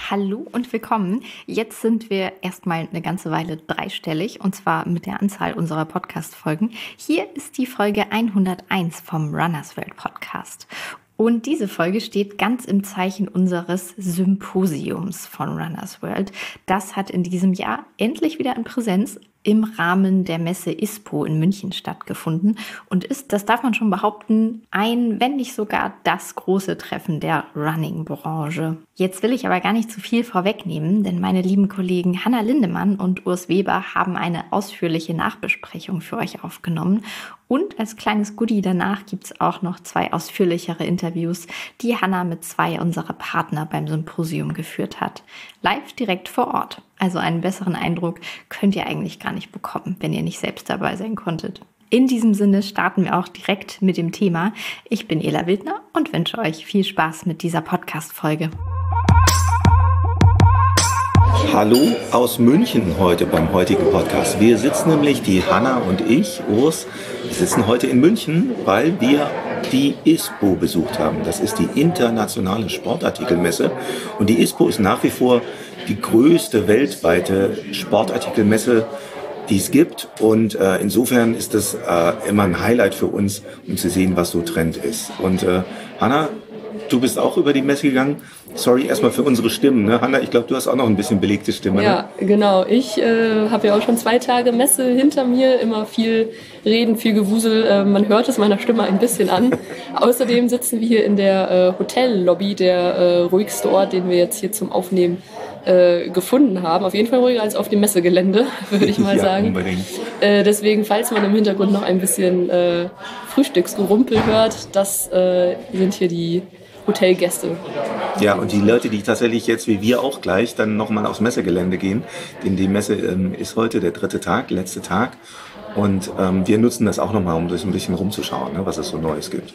Hallo und willkommen. Jetzt sind wir erstmal eine ganze Weile dreistellig und zwar mit der Anzahl unserer Podcast-Folgen. Hier ist die Folge 101 vom Runners World Podcast. Und diese Folge steht ganz im Zeichen unseres Symposiums von Runners World. Das hat in diesem Jahr endlich wieder in Präsenz im Rahmen der Messe ISPO in München stattgefunden und ist, das darf man schon behaupten, ein, wenn nicht sogar das große Treffen der Running-Branche. Jetzt will ich aber gar nicht zu viel vorwegnehmen, denn meine lieben Kollegen Hanna Lindemann und Urs Weber haben eine ausführliche Nachbesprechung für euch aufgenommen. Und als kleines Goodie danach gibt es auch noch 2 ausführlichere Interviews, die Hanna mit 2 unserer Partner beim Symposium geführt hat. Live direkt vor Ort. Also einen besseren Eindruck könnt ihr eigentlich gar nicht bekommen, wenn ihr nicht selbst dabei sein konntet. In diesem Sinne starten wir auch direkt mit dem Thema. Ich bin Ela Wildner und wünsche euch viel Spaß mit dieser Podcast-Folge. Hallo aus München heute beim heutigen Podcast. Wir sitzen nämlich, die Hanna und ich, Urs, wir sitzen heute in München, weil wir die ISPO besucht haben. Das ist die internationale Sportartikelmesse und die ISPO ist nach wie vor die größte weltweite Sportartikelmesse, die es gibt. Und insofern ist das immer ein Highlight für uns, um zu sehen, was so Trend ist. Und Hanna, du bist auch über die Messe gegangen. Sorry erstmal für unsere Stimmen. Ne? Hanna, ich glaube, du hast auch noch ein bisschen belegte Stimme. Ja, ne? Genau. Ich habe ja auch schon 2 Tage Messe hinter mir. Immer viel Reden, viel Gewusel. Man hört es meiner Stimme ein bisschen an. Außerdem sitzen wir hier in der Hotellobby, der ruhigste Ort, den wir jetzt hier zum Aufnehmen gefunden haben. Auf jeden Fall ruhiger als auf dem Messegelände, würde ich mal sagen. Unbedingt. Deswegen, falls man im Hintergrund noch ein bisschen Frühstücksgerumpel hört, das sind hier die Hotelgäste. Ja, und die Leute, die tatsächlich jetzt, wie wir auch gleich, dann nochmal aufs Messegelände gehen, denn die Messe ist heute der 3. Tag, letzte Tag. Und wir nutzen das auch nochmal, um durch ein bisschen rumzuschauen, ne, was es so Neues gibt.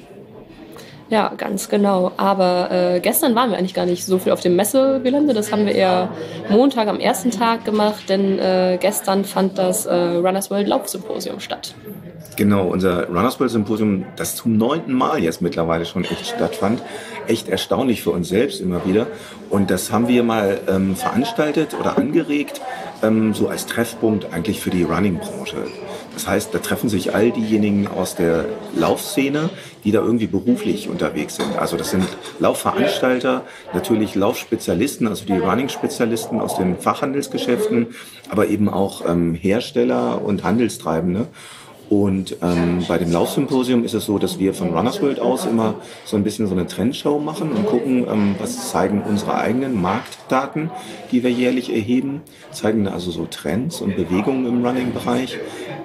Ja, ganz genau. Aber gestern waren wir eigentlich gar nicht so viel auf dem Messegelände. Das haben wir eher Montag am ersten Tag gemacht, denn gestern fand das Runners World Laufsymposium statt. Genau, unser Runners World Symposium, das zum 9. Mal jetzt mittlerweile schon echt stattfand. Echt erstaunlich für uns selbst immer wieder. Und das haben wir mal veranstaltet oder angeregt, so als Treffpunkt eigentlich für die Running-Branche. Das heißt, da treffen sich all diejenigen aus der Laufszene, die da irgendwie beruflich unterwegs sind. Also das sind Laufveranstalter, natürlich Laufspezialisten, also die Running-Spezialisten aus den Fachhandelsgeschäften, aber eben auch Hersteller und Handelstreibende. Und bei dem Laufsymposium ist es so, dass wir von Runners World aus immer so ein bisschen so eine Trendshow machen und gucken, was zeigen unsere eigenen Marktdaten, die wir jährlich erheben, zeigen also so Trends und Bewegungen im Running-Bereich.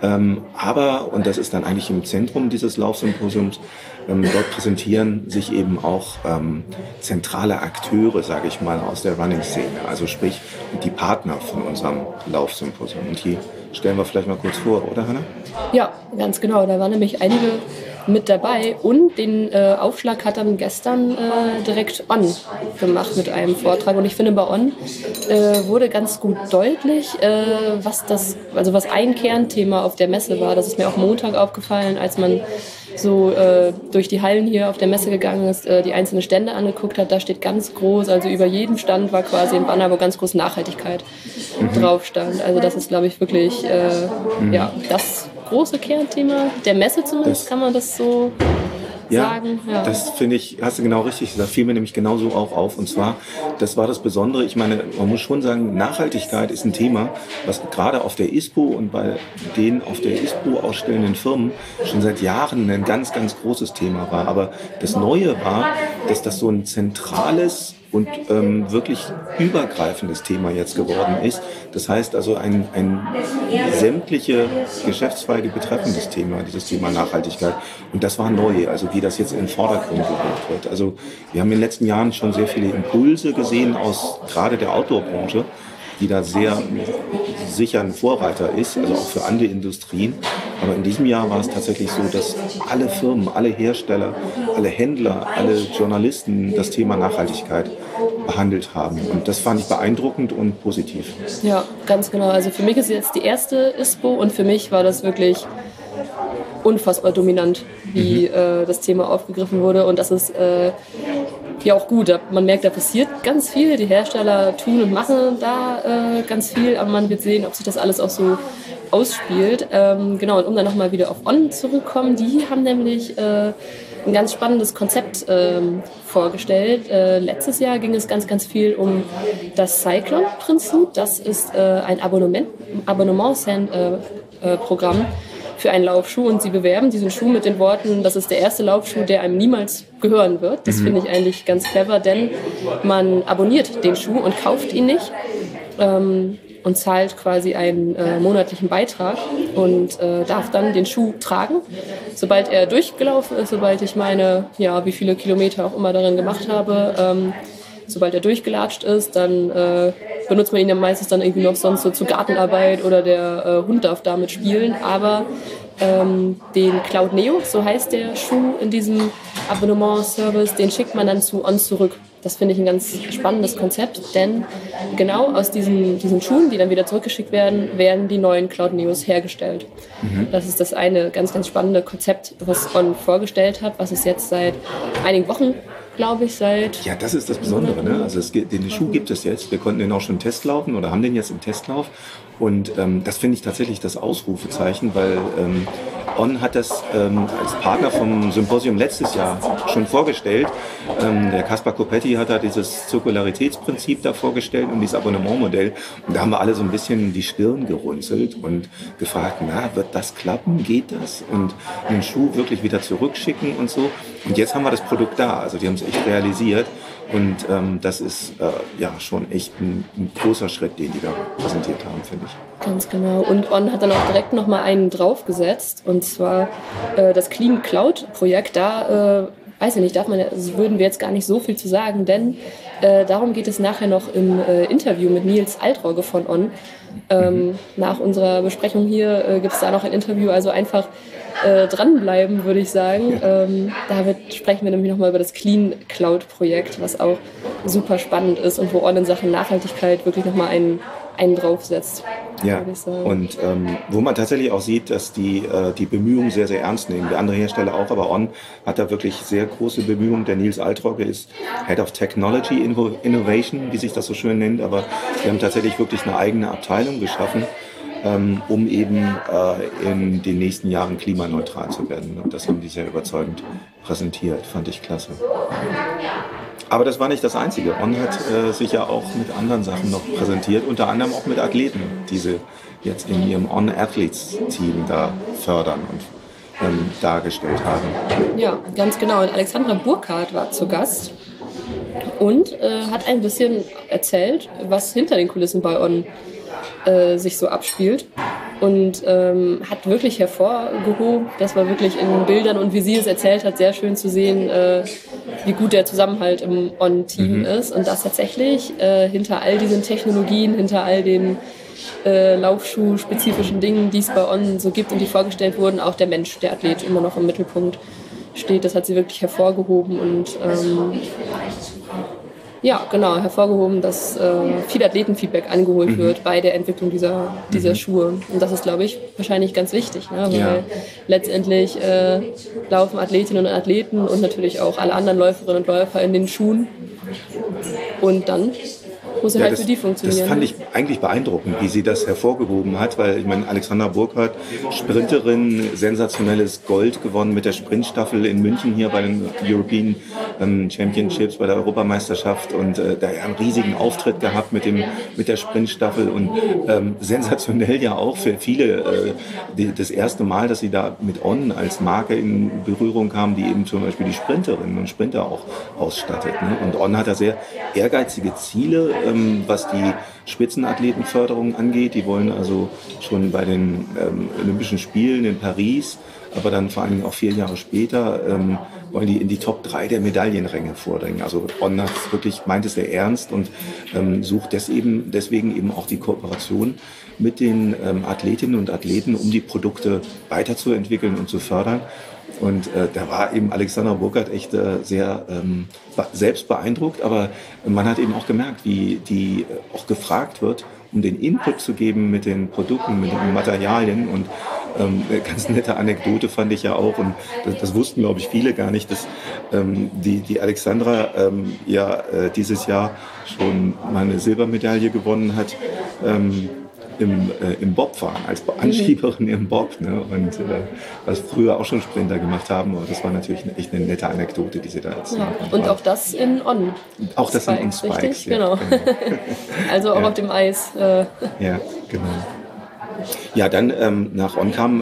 Aber, und das ist dann eigentlich im Zentrum dieses Laufsymposiums, dort präsentieren sich eben auch zentrale Akteure, sage ich mal, aus der Running-Szene, also sprich die Partner von unserem Laufsymposium. Und die stellen wir vielleicht mal kurz vor, oder Hanna? Ja, ganz genau. Da waren nämlich einige mit dabei und den Aufschlag hat dann gestern direkt On gemacht mit einem Vortrag. Und ich finde, bei On wurde ganz gut deutlich, was ein Kernthema auf der Messe war. Das ist mir auch Montag aufgefallen, als man so durch die Hallen hier auf der Messe gegangen ist, die einzelnen Stände angeguckt hat. Da steht ganz groß, also über jedem Stand war quasi ein Banner, wo ganz groß Nachhaltigkeit drauf stand. Also das ist, glaube ich, wirklich das große Kernthema der Messe zumindest, kann man das so sagen. Ja, das finde ich, hast du genau richtig gesagt, fiel mir nämlich genauso auch auf. Und zwar, das war das Besondere, ich meine, man muss schon sagen, Nachhaltigkeit ist ein Thema, was gerade auf der ISPO und bei den auf der ISPO ausstellenden Firmen schon seit Jahren ein ganz, ganz großes Thema war. Aber das Neue war, dass das so ein zentrales und wirklich übergreifendes Thema jetzt geworden ist. Das heißt also ein sämtliche Geschäftszweige betreffendes Thema, dieses Thema Nachhaltigkeit. Und das war neu, also wie das jetzt in den Vordergrund gerückt wird. Also wir haben in den letzten Jahren schon sehr viele Impulse gesehen aus gerade der Outdoor-Branche, die da sehr sicher ein Vorreiter ist, also auch für andere Industrien. Aber in diesem Jahr war es tatsächlich so, dass alle Firmen, alle Hersteller, alle Händler, alle Journalisten das Thema Nachhaltigkeit behandelt haben. Und das fand ich beeindruckend und positiv. Ja, ganz genau. Also für mich ist jetzt die erste ISPO und für mich war das wirklich unfassbar dominant, wie das Thema aufgegriffen wurde. Und dass es ja auch gut. Man merkt, da passiert ganz viel. Die Hersteller tun und machen da ganz viel, aber man wird sehen, ob sich das alles auch so ausspielt. Genau, und um dann nochmal wieder auf On zurückzukommen, die haben nämlich ein ganz spannendes Konzept vorgestellt. Letztes Jahr ging es ganz, ganz viel um das Cyclone-Prinzip. Das ist ein Abonnement-Programm für einen Laufschuh, und sie bewerben diesen Schuh mit den Worten, das ist der erste Laufschuh, der einem niemals gehören wird. Das finde ich eigentlich ganz clever, denn man abonniert den Schuh und kauft ihn nicht. Und zahlt quasi einen monatlichen Beitrag und darf dann den Schuh tragen, sobald er durchgelaufen ist, sobald ich meine, ja, wie viele Kilometer auch immer darin gemacht habe, sobald er durchgelatscht ist, dann benutzt man ihn ja meistens dann irgendwie noch sonst so zur Gartenarbeit oder der Hund darf damit spielen, aber den Cloud Neo, so heißt der Schuh in diesem Abonnement-Service, den schickt man dann zu On zurück. Das finde ich ein ganz spannendes Konzept, denn genau aus diesen Schuhen, die dann wieder zurückgeschickt werden, werden die neuen Cloud Neos hergestellt. Das ist das eine ganz, ganz spannende Konzept, was On vorgestellt hat, was es jetzt seit einigen Wochen, glaube ich, Ja, das ist das Besondere, ne? Also den Schuh gibt es jetzt. Wir konnten den auch schon im Test laufen oder haben den jetzt im Testlauf. Und das finde ich tatsächlich das Ausrufezeichen, weil On hat das als Partner vom Symposium letztes Jahr schon vorgestellt. Der Kaspar Kopetti hat da dieses Zirkularitätsprinzip da vorgestellt und dieses Abonnementmodell. Und da haben wir alle so ein bisschen die Stirn gerunzelt und gefragt, na, wird das klappen? Geht das? Und den Schuh wirklich wieder zurückschicken und so. Und jetzt haben wir das Produkt da. Also die haben es echt realisiert. Und das ist ja schon echt ein großer Schritt, den die da präsentiert haben, finde ich. Ganz genau. Und On hat dann auch direkt nochmal einen draufgesetzt. Und zwar das Clean Cloud Projekt. Da, weiß ich nicht, würden wir jetzt gar nicht so viel zu sagen, denn darum geht es nachher noch im Interview mit Nils Altrogge von On. Nach unserer Besprechung hier gibt es da noch ein Interview, also einfach dranbleiben, würde ich sagen. Sprechen wir nämlich nochmal über das Clean Cloud Projekt, was auch super spannend ist und wo On in Sachen Nachhaltigkeit wirklich nochmal einen draufsetzt. Ja, und wo man tatsächlich auch sieht, dass die Bemühungen sehr, sehr ernst nehmen. Der andere Hersteller auch, aber On hat da wirklich sehr große Bemühungen. Der Nils Altrogge ist Head of Technology Innovation, wie sich das so schön nennt, aber wir haben tatsächlich wirklich eine eigene Abteilung geschaffen, um eben in den nächsten Jahren klimaneutral zu werden. Und das haben die sehr überzeugend präsentiert, fand ich klasse. Aber das war nicht das Einzige. On hat sich ja auch mit anderen Sachen noch präsentiert, unter anderem auch mit Athleten, die sie jetzt in ihrem On Athletes Team da fördern und dargestellt haben. Ja, ganz genau. Und Alexandra Burkhardt war zu Gast und hat ein bisschen erzählt, was hinter den Kulissen bei On sich so abspielt. Und hat wirklich hervorgehoben, das war wirklich in Bildern und wie sie es erzählt hat, sehr schön zu sehen, wie gut der Zusammenhalt im On-Team ist und dass tatsächlich hinter all diesen Technologien, hinter all den Laufschuh-spezifischen Dingen, die es bei On so gibt und die vorgestellt wurden, auch der Mensch, der Athlet immer noch im Mittelpunkt steht. Das hat sie wirklich hervorgehoben und ja, genau, hervorgehoben, dass viel Athletenfeedback angeholt wird bei der Entwicklung dieser Schuhe. Und das ist, glaube ich, wahrscheinlich ganz wichtig, ne? Weil letztendlich laufen Athletinnen und Athleten und natürlich auch alle anderen Läuferinnen und Läufer in den Schuhen. Und dann muss er halt für die funktionieren. Das fand ich eigentlich beeindruckend, wie sie das hervorgehoben hat, weil ich meine, Alexandra Burkhardt, Sprinterin, sensationelles Gold gewonnen mit der Sprintstaffel in München hier bei den European Championships, bei der Europameisterschaft und da einen riesigen Auftritt gehabt mit der Sprintstaffel und sensationell ja auch für viele das erste Mal, dass sie da mit On als Marke in Berührung kamen, die eben zum Beispiel die Sprinterinnen und Sprinter auch ausstattet. Ne? Und On hat da sehr ehrgeizige Ziele, was die Spitzenathletenförderung angeht. Die wollen also schon bei den Olympischen Spielen in Paris, aber dann vor allem auch 4 Jahre später, wollen die in die Top 3 der Medaillenränge vordringen. Also On hat wirklich, meint es sehr ernst und sucht deswegen eben auch die Kooperation mit den Athletinnen und Athleten, um die Produkte weiterzuentwickeln und zu fördern. Und da war eben Alexandra Burkhardt echt sehr selbst beeindruckt, aber man hat eben auch gemerkt, wie die auch gefragt wird, um den Input zu geben mit den Produkten, mit den Materialien und Eine ganz nette Anekdote fand ich ja auch, und das wussten, glaube ich, viele gar nicht, dass die Alexandra dieses Jahr schon mal eine Silbermedaille gewonnen hat. Im Bobfahren, als Anschieberin im Bob, ne? Und was früher auch schon Sprinter gemacht haben, aber das war natürlich echt eine nette Anekdote, die sie da erzählt. Ja. Und auch das in On. Auch das in On-Spikes, richtig? Ja, genau. Also auch auf dem Eis. Ja, genau. Ja, dann nach On kam,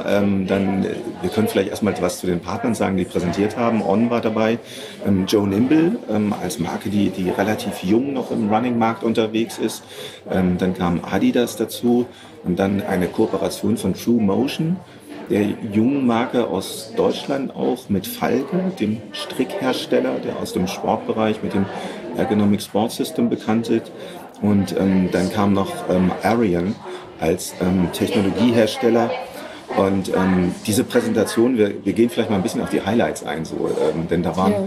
wir können vielleicht erstmal was zu den Partnern sagen, die präsentiert haben. On war dabei, Joe Nimble als Marke, die relativ jung noch im Running-Markt unterwegs ist. Dann kam Adidas dazu und dann eine Kooperation von True Motion, der jungen Marke aus Deutschland auch, mit Falke, dem Strickhersteller, der aus dem Sportbereich mit dem Ergonomic Sport System bekannt ist. Und dann kam noch Arian als Technologiehersteller. Und diese Präsentation, wir gehen vielleicht mal ein bisschen auf die Highlights ein, denn da waren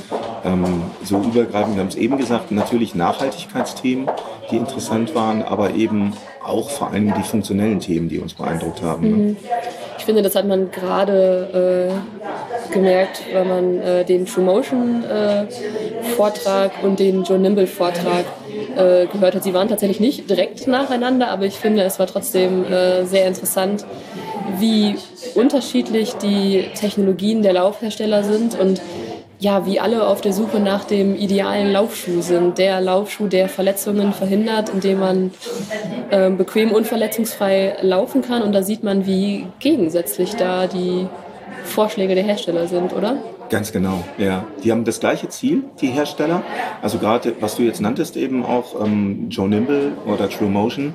so übergreifend, wir haben es eben gesagt, natürlich Nachhaltigkeitsthemen, die interessant waren, aber eben auch vor allem die funktionellen Themen, die uns beeindruckt haben. Ne? Ich finde, das hat man gerade gemerkt, wenn man den True Motion Vortrag und den Joe Nimble Vortrag gehört hat. Sie waren tatsächlich nicht direkt nacheinander, aber ich finde, es war trotzdem sehr interessant, wie unterschiedlich die Technologien der Laufhersteller sind und ja, wie alle auf der Suche nach dem idealen Laufschuh sind. Der Laufschuh, der Verletzungen verhindert, indem man bequem und verletzungsfrei laufen kann. Und da sieht man, wie gegensätzlich da die Vorschläge der Hersteller sind, oder? Ganz genau, ja. Die haben das gleiche Ziel, die Hersteller. Also gerade, was du jetzt nanntest, eben auch Joe Nimble oder True Motion,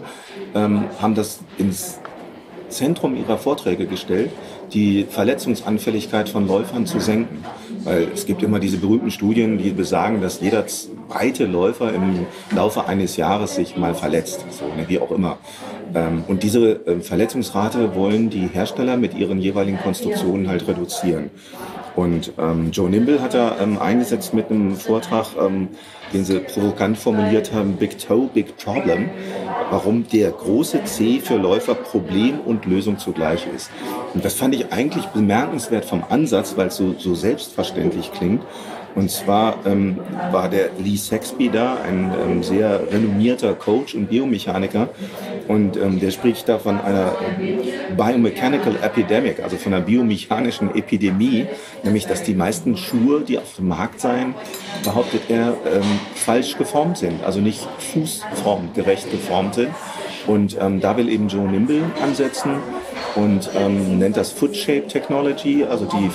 haben das ins Zentrum ihrer Vorträge gestellt, die Verletzungsanfälligkeit von Läufern zu senken. Weil es gibt immer diese berühmten Studien, die besagen, dass jeder zweite Läufer im Laufe eines Jahres sich mal verletzt, so, ne, wie auch immer. Und diese Verletzungsrate wollen die Hersteller mit ihren jeweiligen Konstruktionen halt reduzieren. Und Joe Nimble hat da eingesetzt mit einem Vortrag, den sie provokant formuliert haben, Big Toe, Big Problem, warum der große C für Läufer Problem und Lösung zugleich ist. Und das fand ich eigentlich bemerkenswert vom Ansatz, weil es so selbstverständlich klingt. Und zwar war der Lee Saxby da, ein sehr renommierter Coach und Biomechaniker. Und der spricht da von einer Biomechanical Epidemic, also von einer biomechanischen Epidemie, nämlich dass die meisten Schuhe, die auf dem Markt seien, behauptet er, falsch geformt sind, also nicht fußformgerecht geformt sind. Und da will eben Joe Nimble ansetzen und nennt das Foot Shape Technology, also die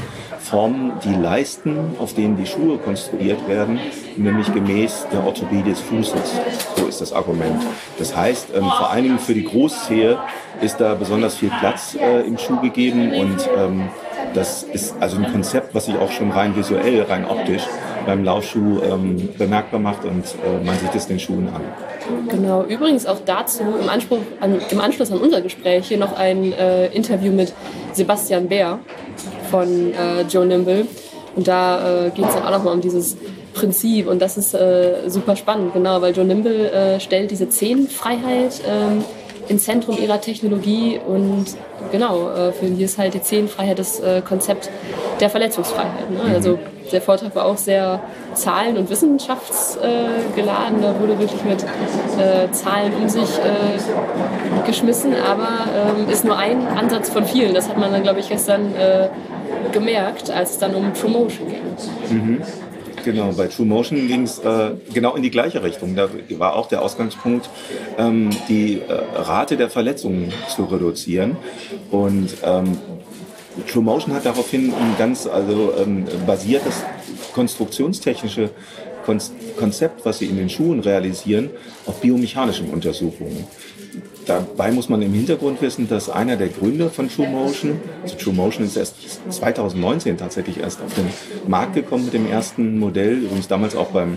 Formen, die Leisten, auf denen die Schuhe konstruiert werden, nämlich gemäß der Orthopädie des Fußes. So ist das Argument. Das heißt, vor allen Dingen für die Großzehe ist da besonders viel Platz im Schuh gegeben und das ist also ein Konzept, was sich auch schon rein visuell, rein optisch beim Laufschuh bemerkbar macht und man sieht es den Schuhen an. Genau, übrigens auch dazu im Anschluss an unser Gespräch hier noch ein Interview mit Sebastian Bär von Joe Nimble. Und da geht es dann auch nochmal um dieses Prinzip und das ist super spannend, genau, weil Joe Nimble stellt diese Zehenfreiheit ins Zentrum ihrer Technologie und genau, für die ist halt die Zehenfreiheit das Konzept der Verletzungsfreiheit. Ne? Also der Vortrag war auch sehr zahlen- und wissenschaftsgeladen, da wurde wirklich mit Zahlen um sich geschmissen, aber ist nur ein Ansatz von vielen. Das hat man dann, glaube ich, gestern gemerkt, als es dann um True Motion ging. Mhm. Genau, bei True Motion ging es genau in die gleiche Richtung. Da war auch der Ausgangspunkt, die Rate der Verletzungen zu reduzieren. Und True Motion hat daraufhin ein ganz basiertes konstruktionstechnische Konzept, was sie in den Schuhen realisieren, auf biomechanischen Untersuchungen. Dabei muss man im Hintergrund wissen, dass einer der Gründer von True Motion, also True Motion ist erst 2019 tatsächlich erst auf den Markt gekommen mit dem ersten Modell, übrigens damals auch beim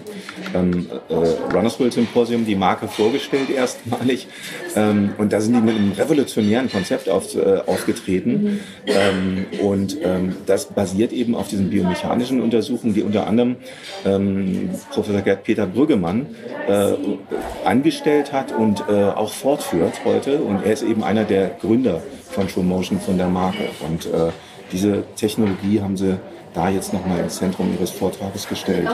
Runners World Symposium die Marke vorgestellt erstmalig. Und da sind die mit einem revolutionären Konzept aufgetreten. Und das basiert eben auf diesen biomechanischen Untersuchungen, die unter anderem Professor Gerd-Peter Brüggemann angestellt hat und auch fortführt. heute und er ist eben einer der Gründer von TrueMotion, von der Marke. Und diese Technologie haben sie da jetzt nochmal ins Zentrum ihres Vortrages gestellt.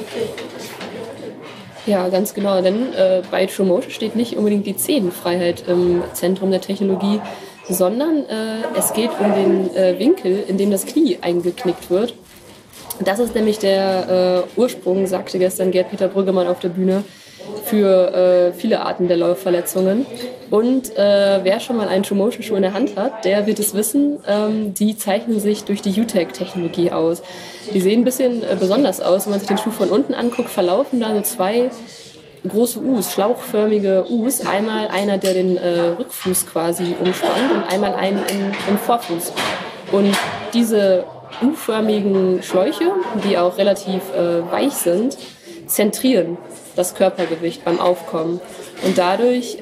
Ja, ganz genau, denn bei TrueMotion steht nicht unbedingt die Zehenfreiheit im Zentrum der Technologie, sondern es geht um den Winkel, in dem das Knie eingeknickt wird. Das ist nämlich der Ursprung, sagte gestern Gerd-Peter Brüggemann auf der Bühne, für viele Arten der Laufverletzungen. Und wer schon mal einen TrueMotion-Schuh in der Hand hat, der wird es wissen, die zeichnen sich durch die UTEC-Technologie aus. Die sehen ein bisschen besonders aus. Wenn man sich den Schuh von unten anguckt, verlaufen da so zwei große U's, schlauchförmige U's. Einmal einer, der den Rückfuß quasi umspannt und einmal einen im Vorfuß. Und diese U-förmigen Schläuche, die auch relativ weich sind, zentrieren das Körpergewicht beim Aufkommen. Und dadurch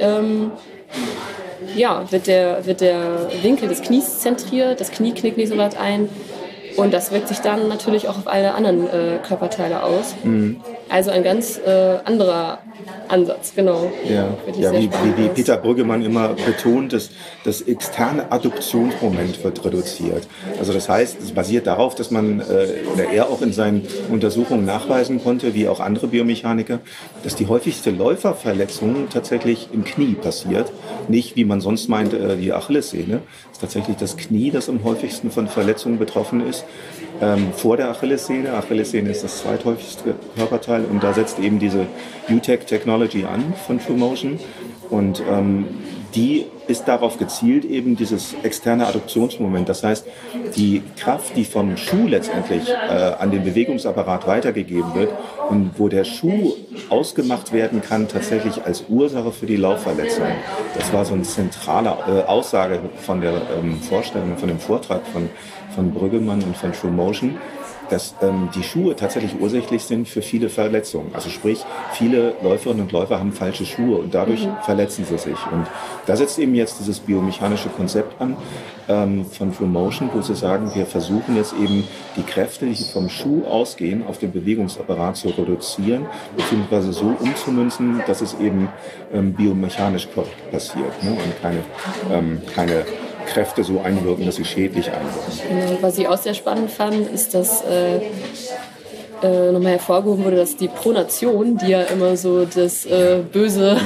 wird der Winkel des Knies zentriert, das Knie knickt nicht so weit ein. Und das wirkt sich dann natürlich auch auf alle anderen Körperteile aus. Mhm. Also ein ganz anderer Ansatz, genau. Ja, wie Peter Brüggemann immer betont, das externe Adduktionsmoment wird reduziert. Also das heißt, es basiert darauf, dass er auch in seinen Untersuchungen nachweisen konnte, wie auch andere Biomechaniker, dass die häufigste Läuferverletzung tatsächlich im Knie passiert. Nicht, wie man sonst meint, die Achillessehne. Es ist tatsächlich das Knie, das am häufigsten von Verletzungen betroffen ist. Vor der Achillessehne. Achillessehne ist das zweithäufigste Körperteil und da setzt eben diese UTEC-Technology an von TrueMotion und die ist darauf gezielt, eben dieses externe Adduktionsmoment. Das heißt, die Kraft, die vom Schuh letztendlich an den Bewegungsapparat weitergegeben wird und wo der Schuh ausgemacht werden kann, tatsächlich als Ursache für die Laufverletzung. Das war so eine zentrale Aussage von der Vorstellung, von dem Vortrag von Brüggemann und von TrueMotion, dass die Schuhe tatsächlich ursächlich sind für viele Verletzungen. Also sprich, viele Läuferinnen und Läufer haben falsche Schuhe und dadurch verletzen sie sich. Und da setzt eben jetzt dieses biomechanische Konzept an von TrueMotion, wo sie sagen, wir versuchen jetzt eben die Kräfte, die vom Schuh ausgehen, auf den Bewegungsapparat zu reduzieren, beziehungsweise so umzumünzen, dass es eben biomechanisch passiert, ne? Und keine Kräfte so einwirken, dass sie schädlich einwirken. Was ich auch sehr spannend fand, ist, dass nochmal hervorgehoben wurde, dass die Pronation, die ja immer so das Böse,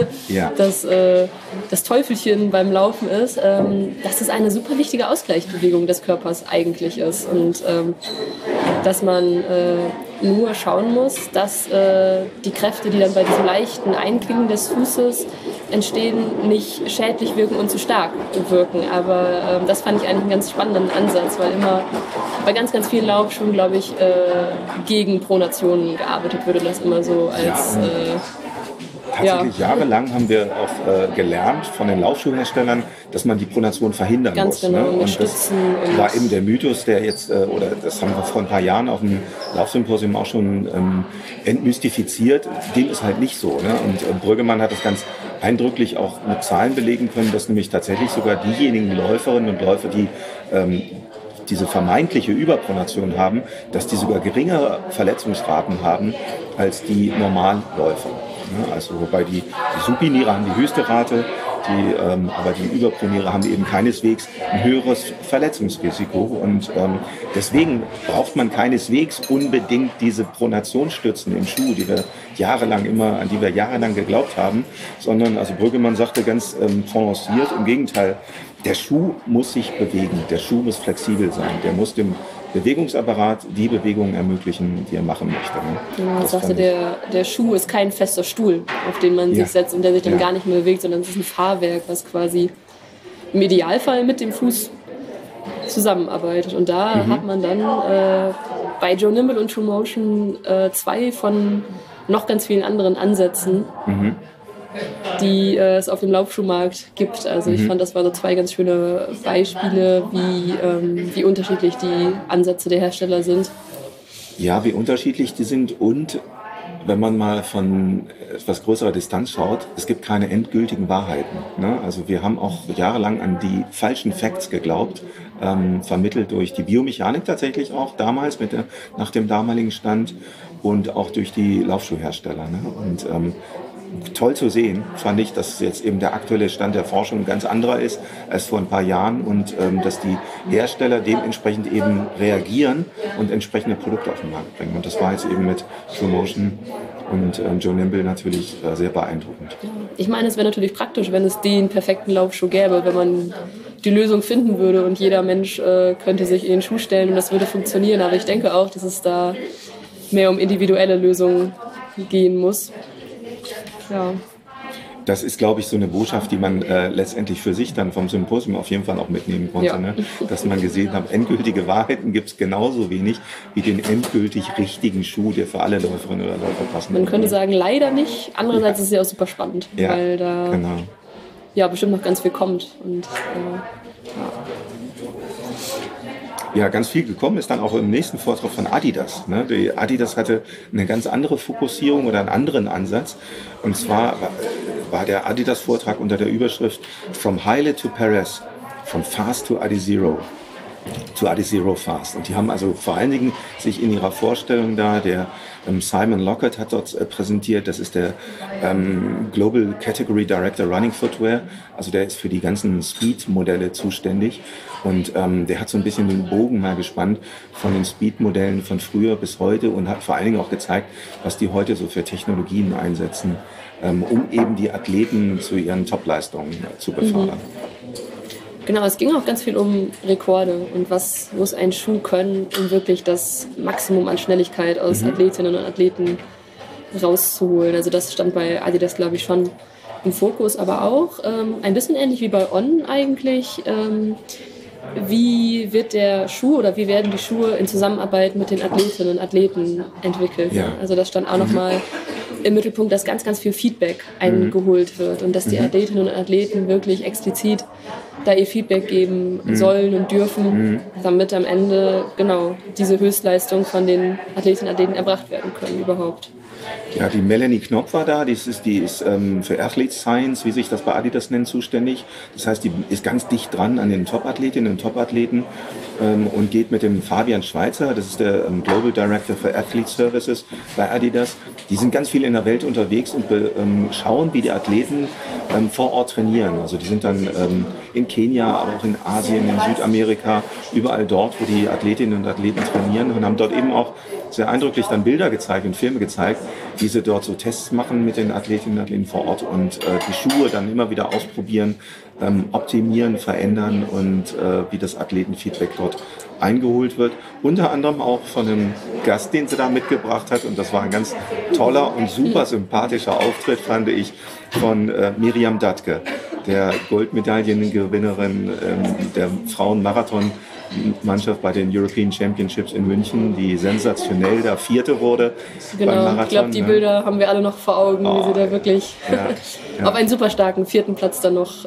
das Teufelchen beim Laufen ist, dass es eine super wichtige Ausgleichsbewegung des Körpers eigentlich ist. Und dass man nur schauen muss, dass die Kräfte, die dann bei diesem leichten Einknicken des Fußes entstehen, nicht schädlich wirken und zu stark wirken. Aber das fand ich eigentlich einen ganz spannenden Ansatz, weil immer bei ganz, ganz vielen Laufschuhen, glaube ich, gegen Pronationen gearbeitet wird und das immer so als... Tatsächlich jahrelang haben wir auch gelernt von den Laufschuhherstellern, dass man die Pronation verhindern muss. Genau, ne? Und das war eben der Mythos, der jetzt, oder das haben wir vor ein paar Jahren auf dem Laufsymposium auch schon entmystifiziert. Dem ist halt nicht so. Ne? Und Brüggemann hat das ganz eindrücklich auch mit Zahlen belegen können, dass nämlich tatsächlich sogar diejenigen Läuferinnen und Läufer, die diese vermeintliche Überpronation haben, dass die sogar geringere Verletzungsraten haben als die Normalläufer. Also wobei die Supiniere haben die höchste Rate, aber die Überproniere haben eben keineswegs ein höheres Verletzungsrisiko. Und deswegen braucht man keineswegs unbedingt diese Pronationsstützen im Schuh, an die wir jahrelang geglaubt haben, sondern, also Brüggemann sagte ganz prononciert, im Gegenteil, der Schuh muss sich bewegen, der Schuh muss flexibel sein, der muss dem Bewegungsapparat die Bewegungen ermöglichen, die er machen möchte. Ne? Genau, das sagte der Schuh ist kein fester Stuhl, auf den man sich setzt und der sich dann gar nicht mehr bewegt, sondern es ist ein Fahrwerk, was quasi im Idealfall mit dem Fuß zusammenarbeitet. Und da hat man dann bei Joe Nimble und TrueMotion zwei von noch ganz vielen anderen Ansätzen, die es auf dem Laufschuhmarkt gibt. Also ich fand, das waren so zwei ganz schöne Beispiele, wie unterschiedlich die Ansätze der Hersteller sind. Ja, wie unterschiedlich die sind und wenn man mal von etwas größerer Distanz schaut, es gibt keine endgültigen Wahrheiten. Ne? Also wir haben auch jahrelang an die falschen Facts geglaubt, vermittelt durch die Biomechanik tatsächlich auch damals, nach dem damaligen Stand und auch durch die Laufschuhhersteller. Ne? Und toll zu sehen, fand ich, dass jetzt eben der aktuelle Stand der Forschung ein ganz anderer ist als vor ein paar Jahren und dass die Hersteller dementsprechend eben reagieren und entsprechende Produkte auf den Markt bringen. Und das war jetzt eben mit TrueMotion und Joe Nimble natürlich sehr beeindruckend. Ich meine, es wäre natürlich praktisch, wenn es den perfekten Laufschuh gäbe, wenn man die Lösung finden würde und jeder Mensch könnte sich in den Schuh stellen und das würde funktionieren. Aber ich denke auch, dass es da mehr um individuelle Lösungen gehen muss. Ja. Das ist, glaube ich, so eine Botschaft, die man letztendlich für sich dann vom Symposium auf jeden Fall auch mitnehmen konnte. Ja. Ne? Dass man gesehen hat, endgültige Wahrheiten gibt es genauso wenig wie den endgültig richtigen Schuh, der für alle Läuferinnen oder Läufer passen. Man könnte sagen, leider nicht. Andererseits ist es ja auch super spannend, weil da ja, bestimmt noch ganz viel kommt. Und, ja, ganz viel gekommen ist dann auch im nächsten Vortrag von Adidas. Ne? Die Adidas hatte eine ganz andere Fokussierung oder einen anderen Ansatz. Und zwar war der Adidas-Vortrag unter der Überschrift From Haile to Perez, from Fast to Adizero. Zu Adizero Fast. Und die haben also vor allen Dingen sich in ihrer Vorstellung da, der Simon Lockett hat dort präsentiert, das ist der Global Category Director Running Footwear, also der ist für die ganzen Speed-Modelle zuständig und der hat so ein bisschen den Bogen mal gespannt von den Speed-Modellen von früher bis heute und hat vor allen Dingen auch gezeigt, was die heute so für Technologien einsetzen, um eben die Athleten zu ihren Top-Leistungen zu befördern. Genau, es ging auch ganz viel um Rekorde und was muss ein Schuh können, um wirklich das Maximum an Schnelligkeit aus Athletinnen und Athleten rauszuholen. Also das stand bei Adidas, glaube ich, schon im Fokus, aber auch ein bisschen ähnlich wie bei On eigentlich. Wie wird der Schuh oder wie werden die Schuhe in Zusammenarbeit mit den Athletinnen und Athleten entwickelt? Ja. Also das stand auch nochmal im Mittelpunkt, dass ganz, ganz viel Feedback eingeholt wird und dass die Athletinnen und Athleten wirklich explizit da ihr Feedback geben sollen und dürfen, damit am Ende genau diese Höchstleistung von den Athletinnen und Athleten erbracht werden können überhaupt. Ja, die Melanie Knopp war da, die ist für Athlete Science, wie sich das bei Adidas nennt, zuständig. Das heißt, die ist ganz dicht dran an den Top-Athletinnen und Top-Athleten und geht mit dem Fabian Schweitzer, das ist der Global Director für Athlete Services bei Adidas. Die sind ganz viel in der Welt unterwegs und schauen, wie die Athleten vor Ort trainieren. Also die sind dann in Kenia, aber auch in Asien, in Südamerika, überall dort, wo die Athletinnen und Athleten trainieren und haben dort eben auch sehr eindrücklich dann Bilder gezeigt und Filme gezeigt, wie sie dort so Tests machen mit den Athletinnen und Athleten vor Ort und die Schuhe dann immer wieder ausprobieren, optimieren, verändern und wie das Athletenfeedback dort eingeholt wird. Unter anderem auch von einem Gast, den sie da mitgebracht hat und das war ein ganz toller und super sympathischer Auftritt, fand ich, von Miriam Dattke, der Goldmedaillengewinnerin der Frauenmarathon-Mannschaft bei den European Championships in München, die sensationell da Vierte wurde beim Marathon. Ich glaube, die Bilder haben wir alle noch vor Augen, wie sie da wirklich auf einen super starken 4. Platz dann noch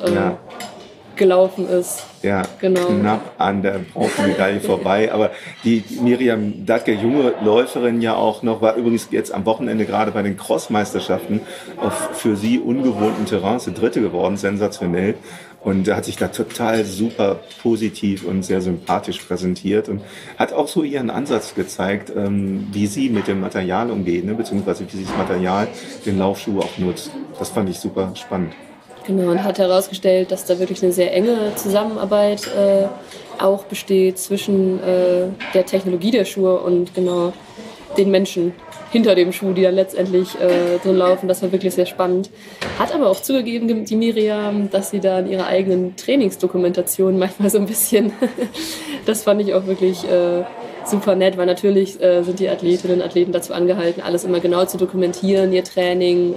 gelaufen ist. Ja, genau. Knapp an der Bronzemedaille vorbei. Aber die Miriam Dattke, junge Läuferin ja auch noch, war übrigens jetzt am Wochenende gerade bei den Cross-Meisterschaften auf für sie ungewohnten Terrain, ist Dritte geworden, sensationell. Und hat sich da total super positiv und sehr sympathisch präsentiert und hat auch so ihren Ansatz gezeigt, wie sie mit dem Material umgeht, ne? Beziehungsweise wie sie das Material, den Laufschuh auch nutzt. Das fand ich super spannend. Genau, und hat herausgestellt, dass da wirklich eine sehr enge Zusammenarbeit auch besteht zwischen der Technologie der Schuhe und genau den Menschen hinter dem Schuh, die dann letztendlich drin laufen. Das war wirklich sehr spannend. Hat aber auch zugegeben, die Miriam, dass sie da in ihrer eigenen Trainingsdokumentation manchmal so ein bisschen, das fand ich auch wirklich super nett, weil natürlich sind die Athletinnen und Athleten dazu angehalten, alles immer genau zu dokumentieren, ihr Training,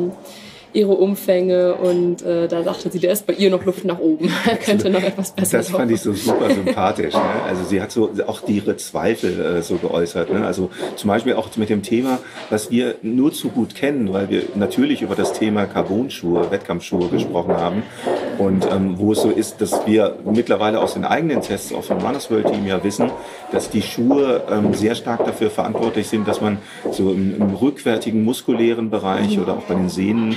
ihre Umfänge und da sagte sie, da ist bei ihr noch Luft nach oben. Könnte noch etwas besser Das fand ich so super sympathisch. Ne? Also sie hat so auch ihre Zweifel so geäußert. Ne? Also zum Beispiel auch mit dem Thema, was wir nur zu gut kennen, weil wir natürlich über das Thema Carbon-Schuhe, Wettkampfschuhe gesprochen haben und wo es so ist, dass wir mittlerweile aus den eigenen Tests, auch vom Runners World Team ja wissen, dass die Schuhe sehr stark dafür verantwortlich sind, dass man so im rückwärtigen muskulären Bereich oder auch bei den Sehnen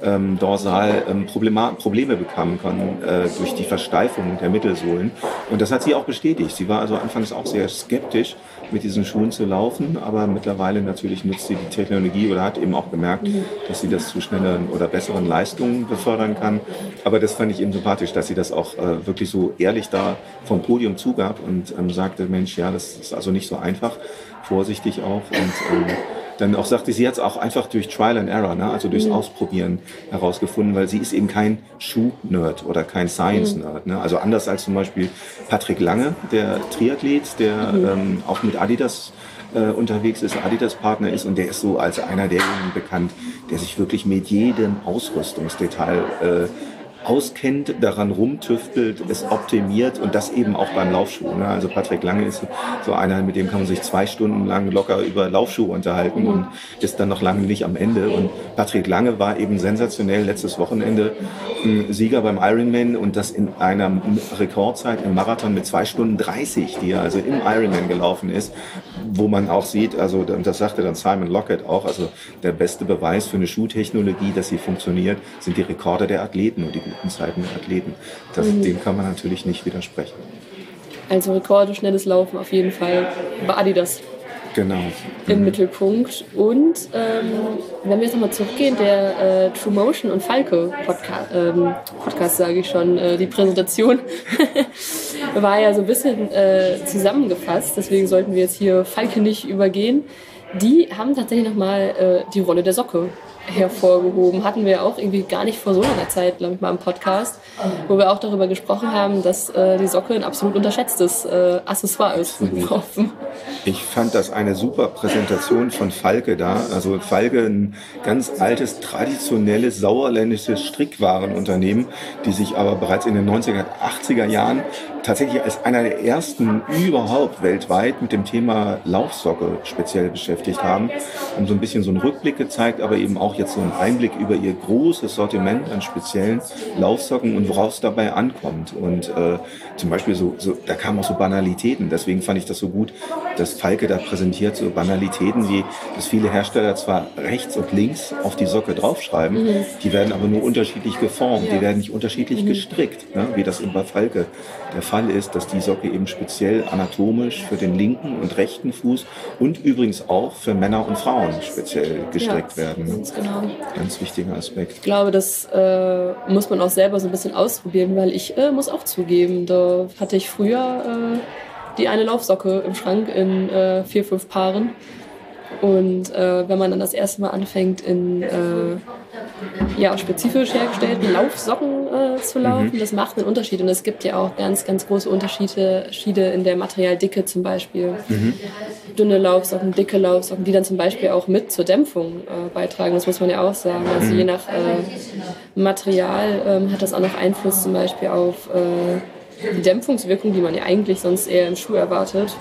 dorsal Probleme bekommen kann durch die Versteifung der Mittelsohlen. Und das hat sie auch bestätigt. Sie war also anfangs auch sehr skeptisch, mit diesen Schuhen zu laufen, aber mittlerweile natürlich nutzt sie die Technologie oder hat eben auch gemerkt, dass sie das zu schnelleren oder besseren Leistungen befördern kann. Aber das fand ich eben sympathisch, dass sie das auch wirklich so ehrlich da vom Podium zugab und sagte, Mensch, ja, das ist also nicht so einfach, vorsichtig auch und dann auch sagte, sie hat es auch einfach durch Trial and Error, ne? Also durchs Ausprobieren herausgefunden, weil sie ist eben kein Schuh-Nerd oder kein Science-Nerd. Ne? Also anders als zum Beispiel Patrick Lange, der Triathlet, der auch mit Adidas unterwegs ist, Adidas-Partner ist und der ist so als einer derjenigen bekannt, der sich wirklich mit jedem Ausrüstungsdetail auskennt, daran rumtüftelt, es optimiert und das eben auch beim Laufschuh. Ne? Also Patrick Lange ist so einer, mit dem kann man sich 2 Stunden lang locker über Laufschuhe unterhalten und ist dann noch lange nicht am Ende. Und Patrick Lange war eben sensationell letztes Wochenende Sieger beim Ironman und das in einer Rekordzeit im Marathon mit 2 Stunden 30, die er also im Ironman gelaufen ist, wo man auch sieht, also das sagte dann Simon Lockett auch, also der beste Beweis für eine Schuhtechnologie, dass sie funktioniert, sind die Rekorde der Athleten und die guten Zeiten der Athleten. Dem kann man natürlich nicht widersprechen. Also Rekorde, schnelles Laufen auf jeden Fall bei Adidas. Genau. Im Mittelpunkt. Und wenn wir jetzt nochmal zurückgehen, der True Motion und Falke Podcast sage ich schon, die Präsentation war ja so ein bisschen zusammengefasst, deswegen sollten wir jetzt hier Falke nicht übergehen. Die haben tatsächlich nochmal die Rolle der Socke hervorgehoben. Hatten wir auch irgendwie gar nicht vor so langer Zeit, glaube ich, mal im Podcast, wo wir auch darüber gesprochen haben, dass die Socke ein absolut unterschätztes Accessoire ist. Ich fand das eine super Präsentation von Falke da. Also Falke, ein ganz altes, traditionelles, sauerländisches Strickwarenunternehmen, die sich aber bereits in den 90er, 80er Jahren tatsächlich als einer der ersten überhaupt weltweit mit dem Thema Laufsocke speziell beschäftigt haben. Und so ein bisschen so einen Rückblick gezeigt, aber eben auch jetzt so einen Einblick über ihr großes Sortiment an speziellen Laufsocken und worauf es dabei ankommt. Und zum Beispiel da kamen auch so Banalitäten. Deswegen fand ich das so gut, dass Falke da präsentiert, so Banalitäten wie, dass viele Hersteller zwar rechts und links auf die Socke draufschreiben, die werden aber nur unterschiedlich geformt, die werden nicht unterschiedlich gestrickt, ne? Wie das eben bei Falke der Fall ist, dass die Socke eben speziell anatomisch für den linken und rechten Fuß und übrigens auch für Männer und Frauen speziell gestrickt werden. Ne? Ganz genau. Ganz wichtiger Aspekt. Ich glaube, das muss man auch selber so ein bisschen ausprobieren, weil ich muss auch zugeben, da hatte ich früher die eine Laufsocke im Schrank in 4, 5 Paaren. Und wenn man dann das erste Mal anfängt, in spezifisch hergestellten Laufsocken zu laufen, das macht einen Unterschied. Und es gibt ja auch ganz, ganz große Unterschiede in der Materialdicke zum Beispiel. Dünne Laufsocken, dicke Laufsocken, die dann zum Beispiel auch mit zur Dämpfung beitragen. Das muss man ja auch sagen. Also je nach Material hat das auch noch Einfluss zum Beispiel auf die Dämpfungswirkung, die man ja eigentlich sonst eher im Schuh erwartet.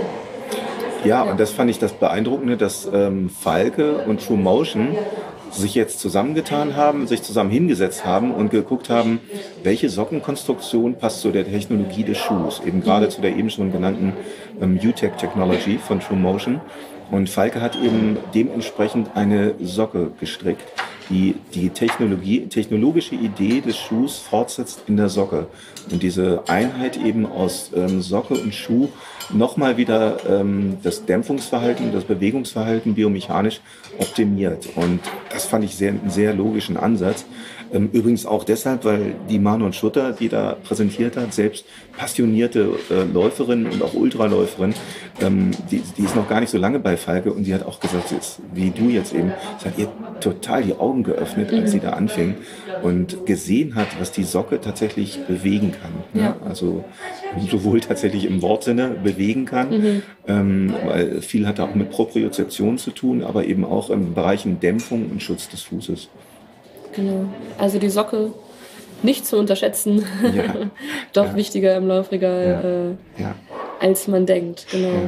Ja, und das fand ich das Beeindruckende, dass Falke und True Motion sich jetzt zusammengetan haben, sich zusammen hingesetzt haben und geguckt haben, welche Sockenkonstruktion passt zu der Technologie des Schuhs, eben gerade zu der eben schon genannten UTech-Technology von True Motion. Und Falke hat eben dementsprechend eine Socke gestrickt, die die technologische Idee des Schuhs fortsetzt in der Socke. Und diese Einheit eben aus Socke und Schuh nochmal wieder das Dämpfungsverhalten, das Bewegungsverhalten biomechanisch optimiert. Und das fand ich einen sehr logischen Ansatz. Übrigens auch deshalb, weil die Manon Schutter, die da präsentiert hat, selbst passionierte Läuferin und auch Ultraläuferin, die ist noch gar nicht so lange bei Falke und die hat auch gesagt, wie du jetzt eben, es hat ihr total die Augen geöffnet, als sie da anfing und gesehen hat, was die Socke tatsächlich bewegen kann. Ja. Also sowohl tatsächlich im Wortsinne bewegen kann, weil viel hat auch mit Propriozeption zu tun, aber eben auch im Bereichen Dämpfung und Schutz des Fußes. Genau, also die Socke nicht zu unterschätzen, doch wichtiger im Laufregal, als man denkt. Genau. Ja.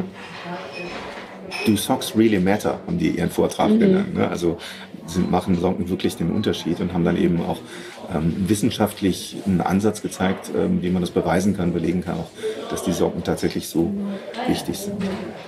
Do socks really matter, haben die ihren Vortrag genannt. Ne? Also machen Socken wirklich den Unterschied und haben dann eben auch wissenschaftlich einen Ansatz gezeigt, wie man das beweisen kann, belegen kann, auch, dass die Socken tatsächlich so wichtig sind.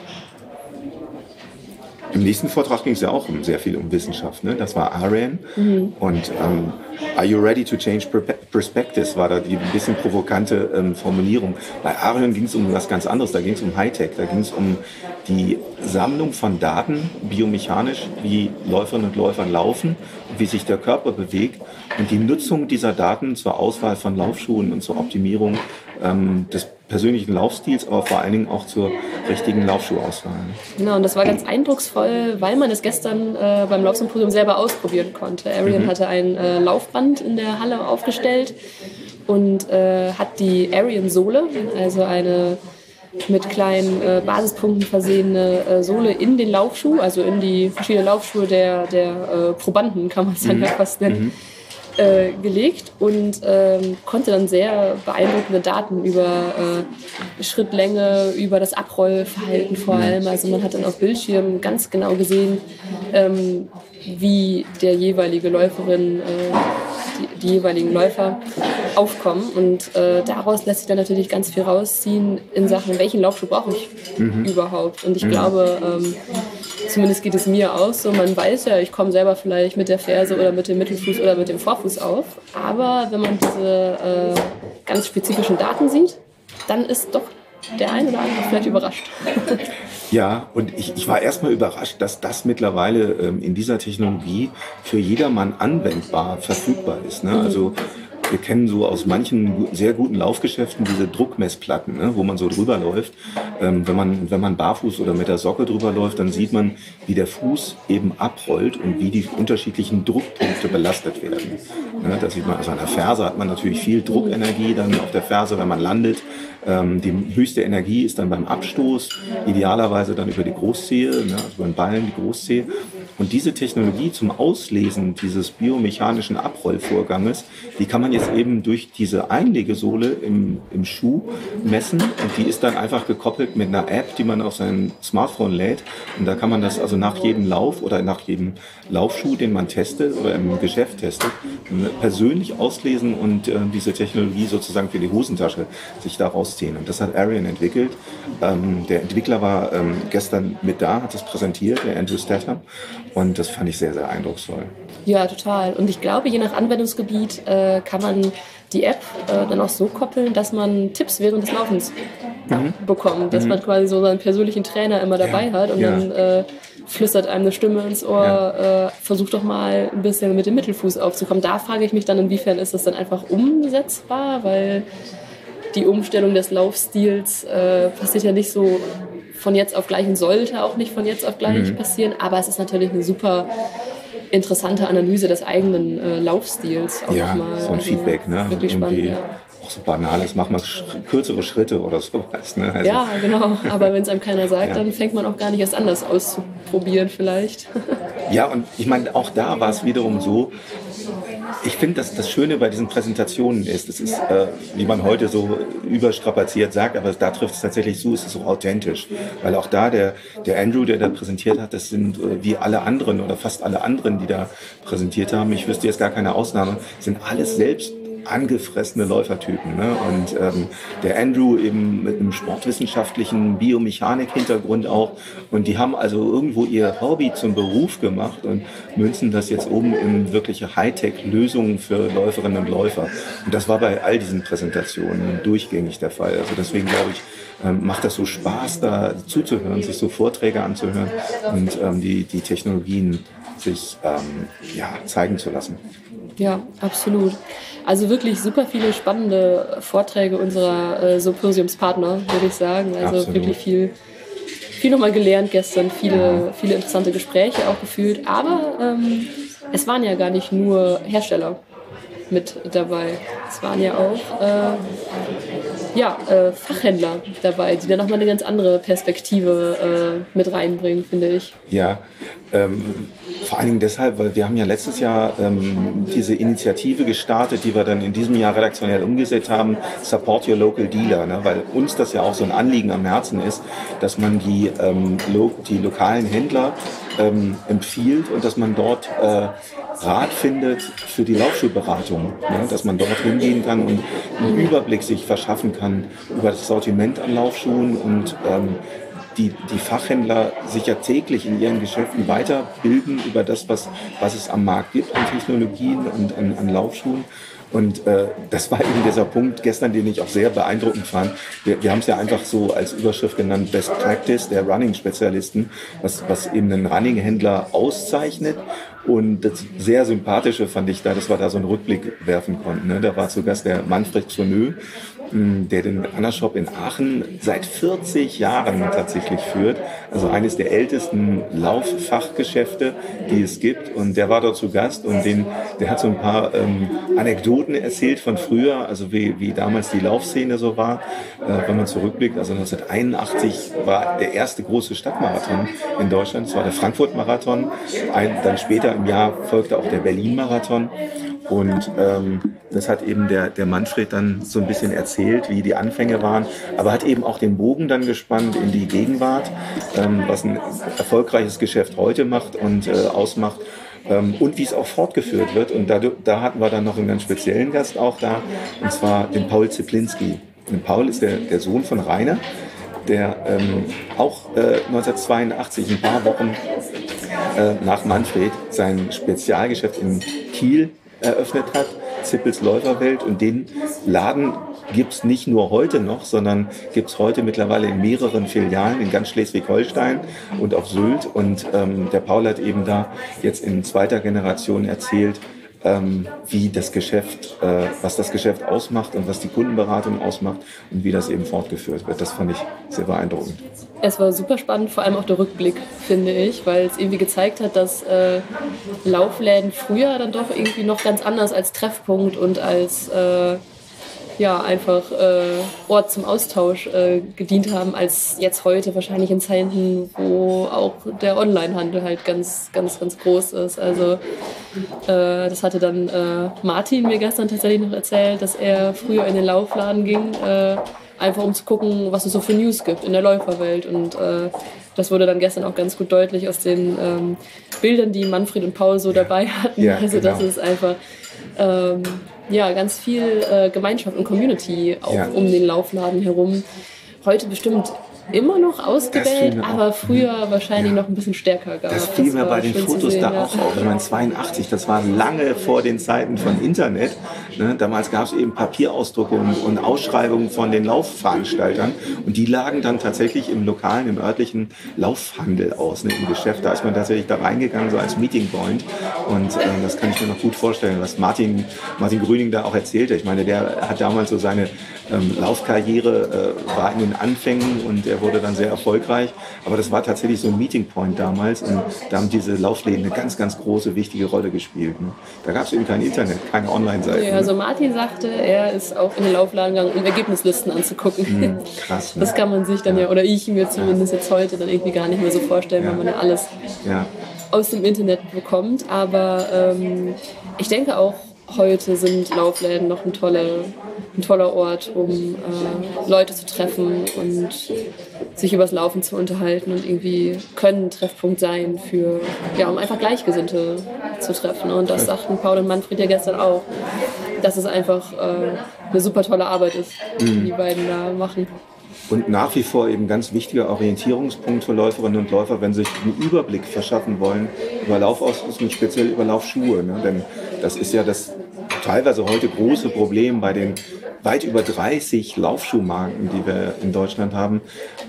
Im nächsten Vortrag ging es ja auch sehr viel um Wissenschaft. Ne? Das war Ariane und Are you ready to change perspectives war da die ein bisschen provokante Formulierung. Bei Ariane ging es um was ganz anderes, da ging es um Hightech, da ging es um die Sammlung von Daten, biomechanisch, wie Läuferinnen und Läufer laufen, wie sich der Körper bewegt und die Nutzung dieser Daten zur Auswahl von Laufschuhen und zur Optimierung des persönlichen Laufstils, aber vor allen Dingen auch zur richtigen Laufschuhauswahl. Genau, und das war ganz eindrucksvoll, weil man es gestern beim Laufsymposium selber ausprobieren konnte. Arian hatte ein Laufband in der Halle aufgestellt und hat die Arian-Sohle, also eine mit kleinen Basispunkten versehene Sohle in den Laufschuh, also in die verschiedenen Laufschuhe der Probanden, kann man es dann ja fast nennen, gelegt und konnte dann sehr beeindruckende Daten über Schrittlänge, über das Abrollverhalten vor allem. Also man hat dann auf Bildschirmen ganz genau gesehen, wie der jeweilige Läuferin, die jeweiligen Läufer aufkommen. Und daraus lässt sich dann natürlich ganz viel rausziehen in Sachen, welchen Laufschuh brauche ich überhaupt. Und ich glaube, zumindest geht es mir aus, so man weiß ja, ich komme selber vielleicht mit der Ferse oder mit dem Mittelfuß oder mit dem Vorfuß auf. Aber wenn man diese ganz spezifischen Daten sieht, dann ist doch der ein oder andere vielleicht überrascht. Ja, und ich war erstmal überrascht, dass das mittlerweile in dieser Technologie für jedermann anwendbar verfügbar ist. Ne? Also wir kennen so aus manchen sehr guten Laufgeschäften diese Druckmessplatten, ne, wo man so drüber läuft. Wenn man barfuß oder mit der Socke drüber läuft, dann sieht man, wie der Fuß eben abrollt und wie die unterschiedlichen Druckpunkte belastet werden. Ne, das sieht man, also an der Ferse hat man natürlich viel Druckenergie dann auf der Ferse, wenn man landet. Die höchste Energie ist dann beim Abstoß, idealerweise dann über die Großzehe, ne, also beim Ballen die Großzehe. Und diese Technologie zum Auslesen dieses biomechanischen Abrollvorganges, die kann man jetzt eben durch diese Einlegesohle im Schuh messen. Und die ist dann einfach gekoppelt mit einer App, die man auf sein Smartphone lädt. Und da kann man das also nach jedem Lauf oder nach jedem Laufschuh, den man testet oder im Geschäft testet, persönlich auslesen und diese Technologie sozusagen für die Hosentasche sich daraus ziehen. Und das hat Arian entwickelt. Der Entwickler war gestern mit da, hat das präsentiert, der Andrew Statham. Und das fand ich sehr, sehr eindrucksvoll. Ja, total. Und ich glaube, je nach Anwendungsgebiet kann man die App dann auch so koppeln, dass man Tipps während des Laufens bekommt. Dass man quasi so seinen persönlichen Trainer immer dabei hat und dann flüstert einem eine Stimme ins Ohr, versuch doch mal ein bisschen mit dem Mittelfuß aufzukommen. Da frage ich mich dann, inwiefern ist das dann einfach umsetzbar, weil die Umstellung des Laufstils passiert ja nicht so von jetzt auf gleich und sollte auch nicht von jetzt auf gleich passieren, aber es ist natürlich eine super interessante Analyse des eigenen Laufstils. Auch ja, mal. so ein Feedback, ne? Wirklich spannend, ja. Auch so banales, mach mal kürzere Schritte oder sowas. Ne? Also, ja, genau, aber wenn es einem keiner sagt, dann fängt man auch gar nicht erst an, das auszuprobieren vielleicht. Ja, und ich meine, auch da war es wiederum so, ich finde, dass das Schöne bei diesen Präsentationen ist, es ist, wie man heute so überstrapaziert sagt, aber da trifft es tatsächlich zu, es ist so authentisch. Weil auch da der Andrew, der da präsentiert hat, das sind wie alle anderen oder fast alle anderen, die da präsentiert haben, ich wüsste jetzt gar keine Ausnahme, sind alles selbst angefressene Läufertypen. Ne? Und der Andrew eben mit einem sportwissenschaftlichen Biomechanik-Hintergrund auch. Und die haben also irgendwo ihr Hobby zum Beruf gemacht und münzen das jetzt oben in wirkliche Hightech-Lösungen für Läuferinnen und Läufer. Und das war bei all diesen Präsentationen durchgängig der Fall. Also deswegen glaube ich, macht das so Spaß, da zuzuhören, sich so Vorträge anzuhören und die Technologien sich zeigen zu lassen. Ja, absolut. Also wirklich super viele spannende Vorträge unserer Symposiumspartner, würde ich sagen. Also absolut. Wirklich viel nochmal gelernt gestern, viele interessante Gespräche auch gefühlt. Aber es waren ja gar nicht nur Hersteller mit dabei. Es waren ja auch Fachhändler dabei, die dann nochmal eine ganz andere Perspektive mit reinbringen, finde ich. Ja, vor allen Dingen deshalb, weil wir haben ja letztes Jahr diese Initiative gestartet, die wir dann in diesem Jahr redaktionell umgesetzt haben, Support Your Local Dealer, ne? Weil uns das ja auch so ein Anliegen am Herzen ist, dass man die lokalen Händler empfiehlt und dass man dort Rat findet für die Laufschuhberatung, ne? Dass man dort hingehen kann und einen Überblick sich verschaffen kann über das Sortiment an Laufschuhen und die Fachhändler sich ja täglich in ihren Geschäften weiterbilden über das, was es am Markt gibt an Technologien und an Laufschuhen. Und das war eben dieser Punkt gestern, den ich auch sehr beeindruckend fand. Wir haben es ja einfach so als Überschrift genannt, Best Practice der Running-Spezialisten, was eben einen Running-Händler auszeichnet. Und das sehr Sympathische fand ich da, dass wir da so einen Rückblick werfen konnten. Ne? Da war zu Gast der Manfred Xoneux, der den Runnershop in Aachen seit 40 Jahren tatsächlich führt. Also eines der ältesten Lauffachgeschäfte, die es gibt. Und der war dort zu Gast und der hat so ein paar Anekdoten erzählt von früher, also wie damals die Laufszene so war. Wenn man zurückblickt, also 1981 war der erste große Stadtmarathon in Deutschland. Das war der Frankfurt-Marathon. Dann später im Jahr folgte auch der Berlin-Marathon. Und das hat eben der Manfred dann so ein bisschen erzählt, wie die Anfänge waren, aber hat eben auch den Bogen dann gespannt in die Gegenwart, was ein erfolgreiches Geschäft heute macht und ausmacht. Und wie es auch fortgeführt wird. Und da hatten wir dann noch einen ganz speziellen Gast auch da, und zwar den Paul Ziplinski. Und Paul ist der Sohn von Rainer, der auch 1982, ein paar Wochen nach Manfred, sein Spezialgeschäft in Kiel eröffnet hat, Zippels Läuferwelt. Und den Laden gibt's nicht nur heute noch, sondern gibt's heute mittlerweile in mehreren Filialen in ganz Schleswig-Holstein und auf Sylt. Und der Paul hat eben da jetzt in zweiter Generation erzählt, wie das Geschäft, was das Geschäft ausmacht und was die Kundenberatung ausmacht und wie das eben fortgeführt wird. Das fand ich sehr beeindruckend. Es war super spannend, vor allem auch der Rückblick, finde ich, weil es irgendwie gezeigt hat, dass Laufläden früher dann doch irgendwie noch ganz anders als Treffpunkt und als einfach Ort zum Austausch gedient haben, als jetzt heute wahrscheinlich in Zeiten, wo auch der Onlinehandel halt ganz, ganz, ganz groß ist. Also das hatte dann Martin mir gestern tatsächlich noch erzählt, dass er früher in den Laufladen ging, einfach um zu gucken, was es so für News gibt in der Läuferwelt. Und das wurde dann gestern auch ganz gut deutlich aus den Bildern, die Manfred und Paul so dabei hatten. Ja, also genau. das ist einfach ganz viel Gemeinschaft und Community auch um den Laufladen herum. Heute bestimmt immer noch ausgewählt, aber früher wahrscheinlich noch ein bisschen stärker gab. Das fiel mir bei den Fotos sehen, da auch auf. Ich meine, 82, das war lange vor den Zeiten von Internet. Ne? Damals gab es eben Papierausdrucke und Ausschreibungen von den Laufveranstaltern. Und die lagen dann tatsächlich im lokalen, im örtlichen Laufhandel aus, ne? Im Geschäft. Da ist man tatsächlich da reingegangen, so als Meeting Point. Und das kann ich mir noch gut vorstellen, was Martin Grüning da auch erzählte. Ich meine, der hat damals so seine Laufkarriere, war in den Anfängen und er wurde dann sehr erfolgreich. Aber das war tatsächlich so ein Meeting Point damals und da haben diese Laufläden eine ganz, ganz große, wichtige Rolle gespielt. Ne? Da gab es eben kein Internet, keine Online-Seiten. Ja, also Martin sagte, er ist auch in den Laufladen gegangen, um Ergebnislisten anzugucken. Krass. Ne? Das kann man sich dann oder ich mir zumindest jetzt heute dann irgendwie gar nicht mehr so vorstellen, weil man ja alles aus dem Internet bekommt. Aber ich denke auch, heute sind Laufläden noch ein toller Ort, um Leute zu treffen und sich übers Laufen zu unterhalten und irgendwie können ein Treffpunkt sein um einfach Gleichgesinnte zu treffen. Und das sagten Paul und Manfred ja gestern auch, dass es einfach eine super tolle Arbeit ist, die die beiden da machen. Und nach wie vor eben ganz wichtiger Orientierungspunkt für Läuferinnen und Läufer, wenn sie sich einen Überblick verschaffen wollen über Laufausrüstung, speziell über Laufschuhe. Ne? Denn das ist ja das teilweise heute große Problem bei den weit über 30 Laufschuhmarken, die wir in Deutschland haben.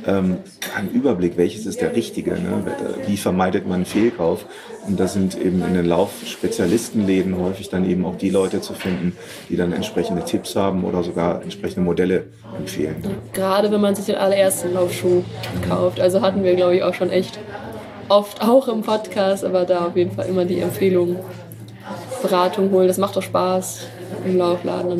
Ein Überblick, welches ist der richtige? Ne? Wie vermeidet man einen Fehlkauf? Und da sind eben in den Laufspezialistenläden häufig dann eben auch die Leute zu finden, die dann entsprechende Tipps haben oder sogar entsprechende Modelle empfehlen. Gerade wenn man sich den allerersten Laufschuh kauft. Also hatten wir, glaube ich, auch schon echt oft auch im Podcast, aber da auf jeden Fall immer die Empfehlung, Beratung holen. Das macht doch Spaß im Laufladen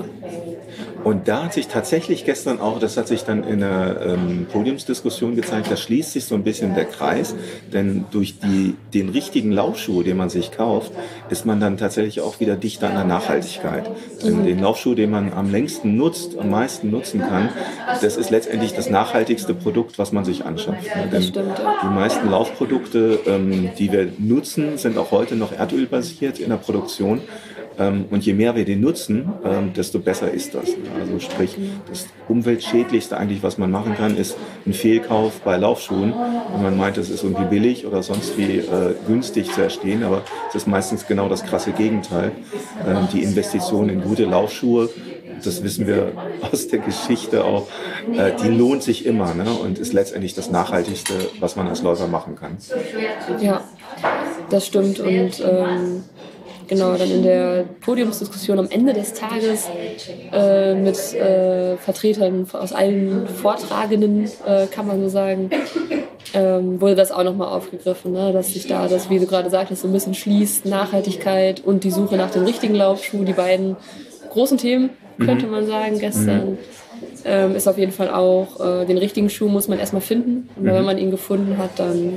Und da hat sich tatsächlich gestern auch, das hat sich dann in der Podiumsdiskussion gezeigt, da schließt sich so ein bisschen der Kreis, denn durch den richtigen Laufschuh, den man sich kauft, ist man dann tatsächlich auch wieder dichter an der Nachhaltigkeit. Denn den Laufschuh, den man am längsten nutzt, am meisten nutzen kann, das ist letztendlich das nachhaltigste Produkt, was man sich anschafft. Denn die meisten Laufprodukte, die wir nutzen, sind auch heute noch erdölbasiert in der Produktion. Und je mehr wir den nutzen, desto besser ist das. Also sprich, das Umweltschädlichste eigentlich, was man machen kann, ist ein Fehlkauf bei Laufschuhen. Und man meint, es ist irgendwie billig oder sonst wie günstig zu erstehen, aber es ist meistens genau das krasse Gegenteil. Die Investition in gute Laufschuhe, das wissen wir aus der Geschichte auch, die lohnt sich immer, ne? Und ist letztendlich das Nachhaltigste, was man als Läufer machen kann. Ja, das stimmt. Und genau, dann in der Podiumsdiskussion am Ende des Tages mit Vertretern aus allen Vortragenden, kann man so sagen, wurde das auch nochmal aufgegriffen, ne? Dass sich da das, wie du gerade sagtest, so ein bisschen schließt, Nachhaltigkeit und die Suche nach dem richtigen Laufschuh, die beiden großen Themen, könnte man sagen, gestern. Ist auf jeden Fall auch, den richtigen Schuh muss man erstmal finden. Und wenn man ihn gefunden hat, dann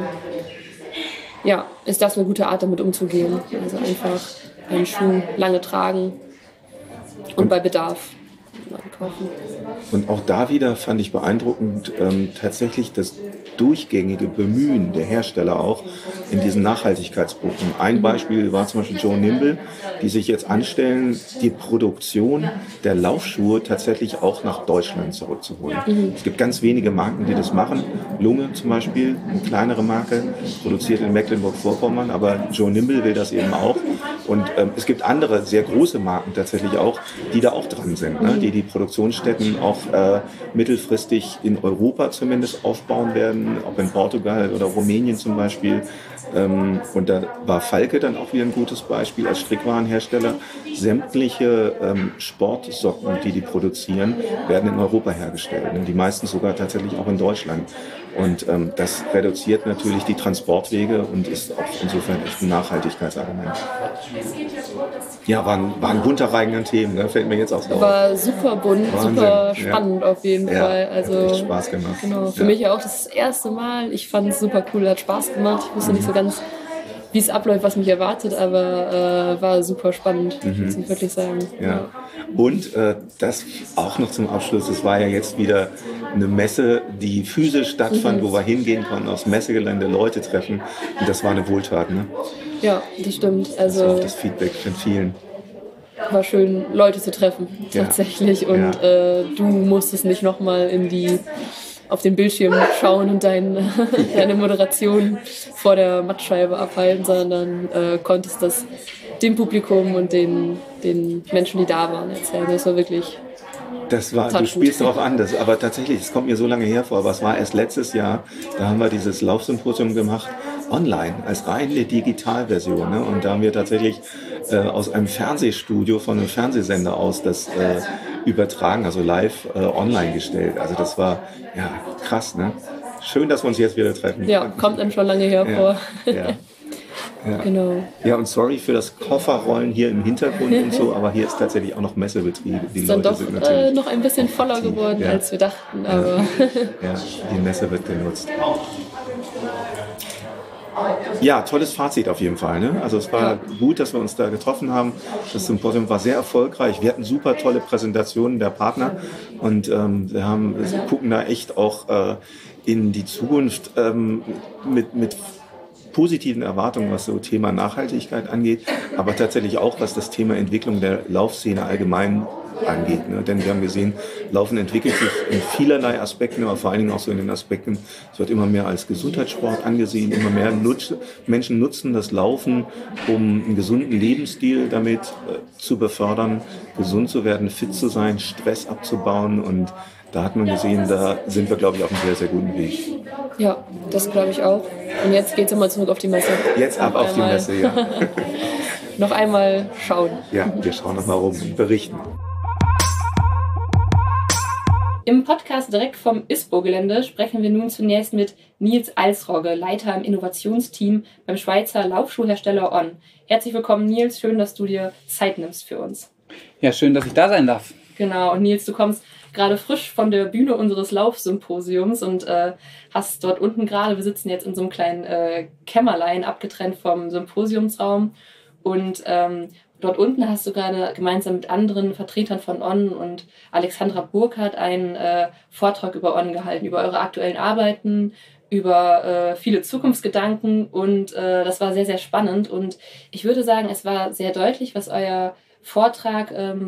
ist das eine gute Art, damit umzugehen. Also einfach einen Schuh lange tragen und bei Bedarf kaufen. Und auch da wieder fand ich beeindruckend tatsächlich das durchgängige Bemühen der Hersteller auch in diesen Nachhaltigkeitspunkten. Ein Beispiel war zum Beispiel Joe Nimble, die sich jetzt anstellen, die Produktion der Laufschuhe tatsächlich auch nach Deutschland zurückzuholen. Es gibt ganz wenige Marken, die das machen. Lunge zum Beispiel, eine kleinere Marke, produziert in Mecklenburg-Vorpommern, aber Joe Nimble will das eben auch. Und es gibt andere sehr große Marken tatsächlich auch, die da auch dran sind, ne? Die Produktionsstätten auch mittelfristig in Europa zumindest aufbauen werden, ob in Portugal oder Rumänien zum Beispiel. Und da war Falke dann auch wieder ein gutes Beispiel als Strickwarenhersteller. Sämtliche Sportsocken, die produzieren, werden in Europa hergestellt. Die meisten sogar tatsächlich auch in Deutschland. Und das reduziert natürlich die Transportwege und ist auch insofern echt ein Nachhaltigkeitsargument. Ja, war ein bunter Reigen an Themen, ne? Fällt mir jetzt auch so auf. War super bunt, Wahnsinn. Super spannend auf jeden Fall. Also, hat echt Spaß gemacht. Genau, für mich ja auch das erste Mal. Ich fand es super cool, hat Spaß gemacht. Ich wusste nicht so ganz, wie es abläuft, was mich erwartet, aber war super spannend, muss ich wirklich sagen. Ja. Und das auch noch zum Abschluss, das war ja jetzt wieder eine Messe, die physisch stattfand, wo wir hingehen konnten, aufs Messegelände Leute treffen. Und das war eine Wohltat, ne? Ja, das stimmt. Also, das war auch das Feedback von vielen. War schön, Leute zu treffen, tatsächlich. Ja. Und du musstest nicht nochmal auf den Bildschirm schauen und deine Moderation vor der Mattscheibe abhalten, sondern konntest das dem Publikum und den Menschen, die da waren, erzählen. Das war wirklich... Du spielst darauf an, aber tatsächlich, es kommt mir so lange her vor, aber es war erst letztes Jahr, da haben wir dieses Laufsymposium gemacht, online, als reine Digitalversion. Ne? Und da haben wir tatsächlich aus einem Fernsehstudio von einem Fernsehsender aus das übertragen, also live online gestellt. Also das war ja krass, ne? Schön, dass wir uns jetzt wieder treffen. Ja, kommt einem schon lange her vor. Ja. Ja. Genau. Ja, und sorry für das Kofferrollen hier im Hintergrund und so, aber hier ist tatsächlich auch noch Messebetrieb. Die ist dann doch noch ein bisschen voller geworden, als wir dachten. Aber ja, die Messe wird genutzt. Ja, tolles Fazit auf jeden Fall. Ne? Also es war gut, dass wir uns da getroffen haben. Das Symposium war sehr erfolgreich. Wir hatten super tolle Präsentationen der Partner und wir gucken da echt auch in die Zukunft mit positiven Erwartungen, was so Thema Nachhaltigkeit angeht, aber tatsächlich auch, was das Thema Entwicklung der Laufszene allgemein angeht. Ne? Denn wir haben gesehen, Laufen entwickelt sich in vielerlei Aspekten, aber vor allen Dingen auch so in den Aspekten, es wird immer mehr als Gesundheitssport angesehen, immer mehr Menschen nutzen das Laufen, um einen gesunden Lebensstil damit zu befördern, gesund zu werden, fit zu sein, Stress abzubauen und da hat man gesehen, da sind wir, glaube ich, auf einem sehr, sehr guten Weg. Ja, das glaube ich auch. Und jetzt geht es nochmal zurück auf die Messe. Jetzt ab auf die Messe, ja. Noch einmal schauen. Ja, wir schauen nochmal rum und berichten. Im Podcast direkt vom ISPO-Gelände sprechen wir nun zunächst mit Nils Alsrogge, Leiter im Innovationsteam beim Schweizer Laufschuhhersteller On. Herzlich willkommen, Nils. Schön, dass du dir Zeit nimmst für uns. Ja, schön, dass ich da sein darf. Genau, und Nils, du kommst gerade frisch von der Bühne unseres Laufsymposiums und hast dort unten gerade, wir sitzen jetzt in so einem kleinen Kämmerlein, abgetrennt vom Symposiumsraum und dort unten hast du gerade gemeinsam mit anderen Vertretern von On und Alexandra Burkhardt einen Vortrag über On gehalten, über eure aktuellen Arbeiten, über viele Zukunftsgedanken und das war sehr, sehr spannend. Und ich würde sagen, es war sehr deutlich, was euer Vortrag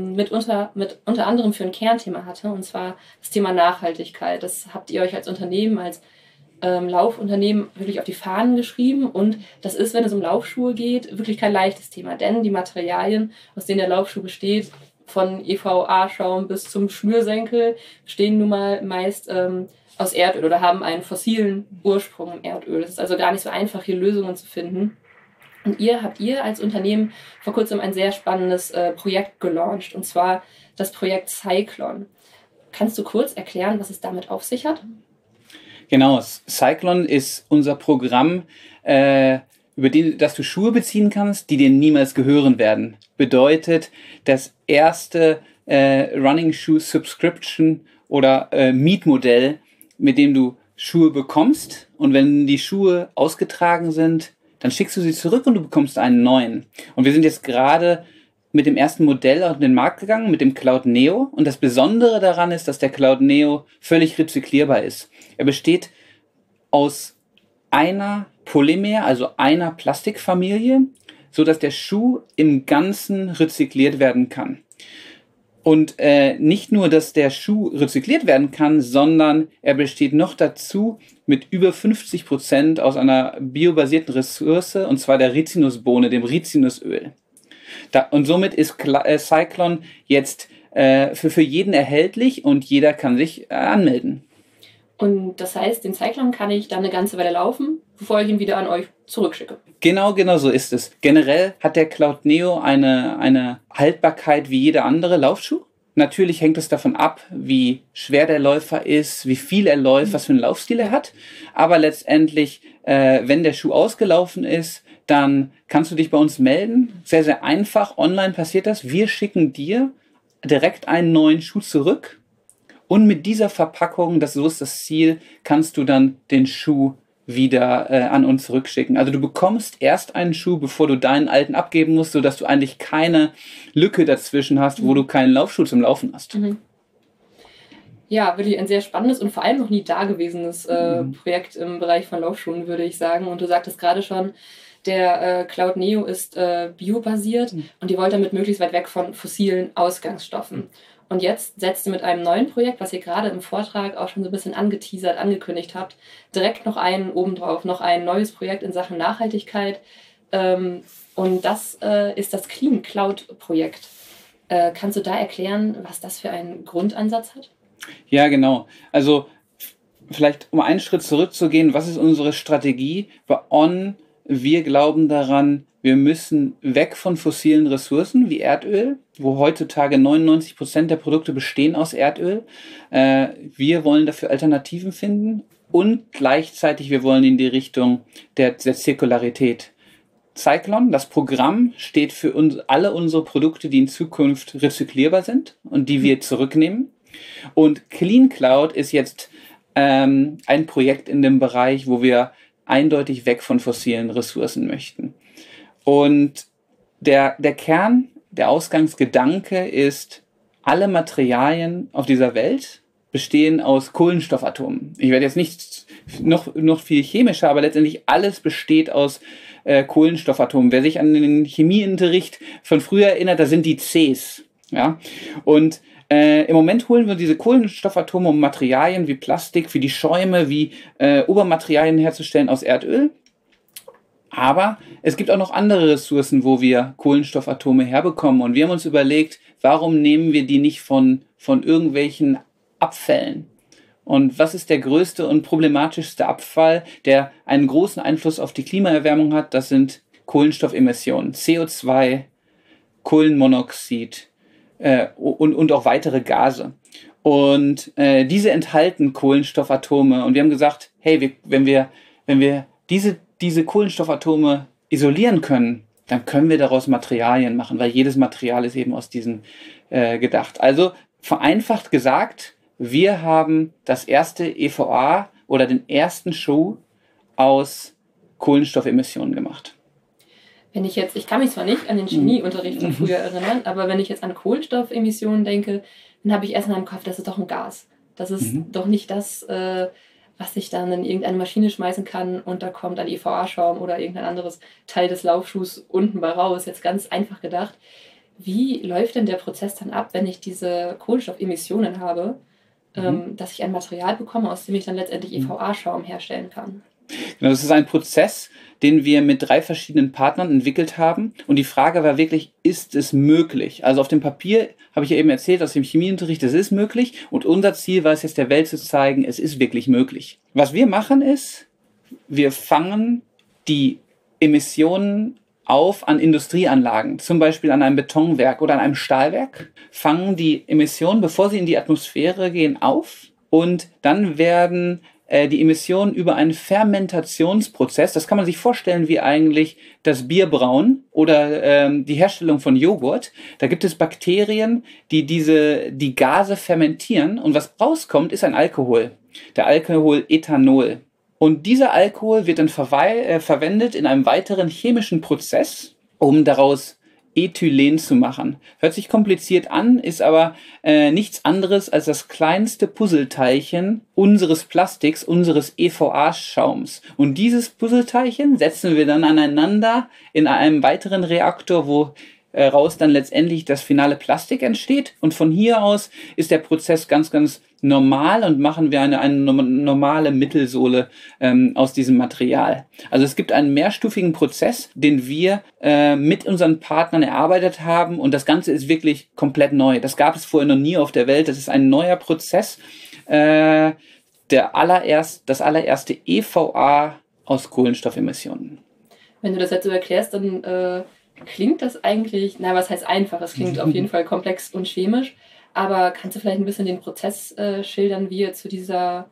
unter anderem für ein Kernthema hatte, und zwar das Thema Nachhaltigkeit. Das habt ihr euch als Unternehmen, als Laufunternehmen wirklich auf die Fahnen geschrieben, und das ist, wenn es um Laufschuhe geht, wirklich kein leichtes Thema, denn die Materialien, aus denen der Laufschuh besteht, von EVA-Schaum bis zum Schnürsenkel, bestehen nun mal meist aus Erdöl oder haben einen fossilen Ursprung im Erdöl. Es ist also gar nicht so einfach, hier Lösungen zu finden. Und habt ihr als Unternehmen vor kurzem ein sehr spannendes Projekt gelauncht, und zwar das Projekt Cyclon. Kannst du kurz erklären, was es damit auf sich hat? Genau, Cyclon ist unser Programm, über das du Schuhe beziehen kannst, die dir niemals gehören werden. Bedeutet, das erste Running Shoe Subscription oder Mietmodell, mit dem du Schuhe bekommst, und wenn die Schuhe ausgetragen sind, dann schickst du sie zurück und du bekommst einen neuen. Und wir sind jetzt gerade mit dem ersten Modell auf den Markt gegangen, mit dem Cloud Neo. Und das Besondere daran ist, dass der Cloud Neo völlig rezyklierbar ist. Er besteht aus einer Polymer, also einer Plastikfamilie, so dass der Schuh im Ganzen rezykliert werden kann. Und nicht nur, dass der Schuh rezykliert werden kann, sondern er besteht noch dazu mit über 50% aus einer biobasierten Ressource, und zwar der Rizinusbohne, dem Rizinusöl. Und somit ist Cyclon jetzt für jeden erhältlich und jeder kann sich anmelden. Und das heißt, den Cyclon kann ich dann eine ganze Weile laufen, bevor ich ihn wieder an euch zurückschicke. Genau so ist es. Generell hat der Cloud Neo eine Haltbarkeit wie jeder andere Laufschuh. Natürlich hängt es davon ab, wie schwer der Läufer ist, wie viel er läuft, was für einen Laufstil er hat. Aber letztendlich, wenn der Schuh ausgelaufen ist, dann kannst du dich bei uns melden. Sehr, sehr einfach. Online passiert das. Wir schicken dir direkt einen neuen Schuh zurück. Und mit dieser Verpackung, so ist das Ziel, kannst du dann den Schuh wieder an uns zurückschicken. Also du bekommst erst einen Schuh, bevor du deinen alten abgeben musst, sodass du eigentlich keine Lücke dazwischen hast, wo du keinen Laufschuh zum Laufen hast. Mhm. Ja, wirklich ein sehr spannendes und vor allem noch nie dagewesenes Projekt im Bereich von Laufschuhen, würde ich sagen. Und du sagtest gerade schon, der Cloud Neo ist biobasiert und ihr wollt damit möglichst weit weg von fossilen Ausgangsstoffen. Und jetzt setzt ihr mit einem neuen Projekt, was ihr gerade im Vortrag auch schon so ein bisschen angeteasert, angekündigt habt, direkt noch einen obendrauf, noch ein neues Projekt in Sachen Nachhaltigkeit. Und das ist das Clean Cloud Projekt. Kannst du da erklären, was das für einen Grundansatz hat? Ja, genau. Also vielleicht um einen Schritt zurückzugehen, was ist unsere Strategie? Bei On, wir glauben daran, wir müssen weg von fossilen Ressourcen wie Erdöl, wo heutzutage 99% der Produkte bestehen aus Erdöl. Wir wollen dafür Alternativen finden und gleichzeitig wir wollen in die Richtung der Zirkularität. Cyclon, das Programm, steht für alle unsere Produkte, die in Zukunft rezyklierbar sind und die wir zurücknehmen. Und Clean Cloud ist jetzt ein Projekt in dem Bereich, wo wir eindeutig weg von fossilen Ressourcen möchten. Und der Kern, der Ausgangsgedanke ist, alle Materialien auf dieser Welt bestehen aus Kohlenstoffatomen. Ich werde jetzt nicht noch viel chemischer, aber letztendlich alles besteht aus Kohlenstoffatomen. Wer sich an den Chemieunterricht von früher erinnert, da sind die Cs. Ja? Und im Moment holen wir diese Kohlenstoffatome, um Materialien wie Plastik, wie die Schäume, wie Obermaterialien herzustellen aus Erdöl. Aber es gibt auch noch andere Ressourcen, wo wir Kohlenstoffatome herbekommen. Und wir haben uns überlegt, warum nehmen wir die nicht von irgendwelchen Abfällen? Und was ist der größte und problematischste Abfall, der einen großen Einfluss auf die Klimaerwärmung hat? Das sind Kohlenstoffemissionen, CO2, Kohlenmonoxid und auch weitere Gase. Und diese enthalten Kohlenstoffatome. Und wir haben gesagt, hey, wenn wir diese Kohlenstoffatome isolieren können, dann können wir daraus Materialien machen, weil jedes Material ist eben aus diesen gedacht. Also vereinfacht gesagt, wir haben das erste EVA oder den ersten Schuh aus Kohlenstoffemissionen gemacht. Wenn ich kann mich zwar nicht an den Chemieunterricht von früher erinnern, aber wenn ich jetzt an Kohlenstoffemissionen denke, dann habe ich erst in meinem Kopf, das ist doch ein Gas. Das ist doch nicht das, was ich dann in irgendeine Maschine schmeißen kann und da kommt ein EVA-Schaum oder irgendein anderes Teil des Laufschuhs unten bei raus. Jetzt ganz einfach gedacht. Wie läuft denn der Prozess dann ab, wenn ich diese Kohlenstoffemissionen habe, dass ich ein Material bekomme, aus dem ich dann letztendlich EVA-Schaum herstellen kann? Genau, das ist ein Prozess, den wir mit 3 verschiedenen Partnern entwickelt haben. Und die Frage war wirklich, ist es möglich? Also auf dem Papier habe ich ja eben erzählt, aus dem Chemieunterricht, es ist möglich. Und unser Ziel war es jetzt der Welt zu zeigen, es ist wirklich möglich. Was wir machen ist, wir fangen die Emissionen auf an Industrieanlagen, zum Beispiel an einem Betonwerk oder an einem Stahlwerk, fangen die Emissionen, bevor sie in die Atmosphäre gehen, auf. Und dann werden die Emissionen über einen Fermentationsprozess, das kann man sich vorstellen wie eigentlich das Bierbrauen oder die Herstellung von Joghurt. Da gibt es Bakterien, die die Gase fermentieren und was rauskommt, ist ein Alkohol. Der Alkohol Ethanol. Und dieser Alkohol wird dann verwendet in einem weiteren chemischen Prozess, um daraus Ethylen zu machen. Hört sich kompliziert an, ist aber nichts anderes als das kleinste Puzzleteilchen unseres Plastiks, unseres EVA-Schaums. Und dieses Puzzleteilchen setzen wir dann aneinander in einem weiteren Reaktor, wo raus dann letztendlich das finale Plastik entsteht. Und von hier aus ist der Prozess ganz, ganz normal und machen wir eine normale Mittelsohle aus diesem Material. Also es gibt einen mehrstufigen Prozess, den wir mit unseren Partnern erarbeitet haben und das Ganze ist wirklich komplett neu. Das gab es vorher noch nie auf der Welt. Das ist ein neuer Prozess. Das allererste EVA aus Kohlenstoffemissionen. Wenn du das jetzt so erklärst, dann klingt das eigentlich, was heißt einfach? Es klingt auf jeden Fall komplex und chemisch. Aber kannst du vielleicht ein bisschen den Prozess schildern, wie ihr zu diesem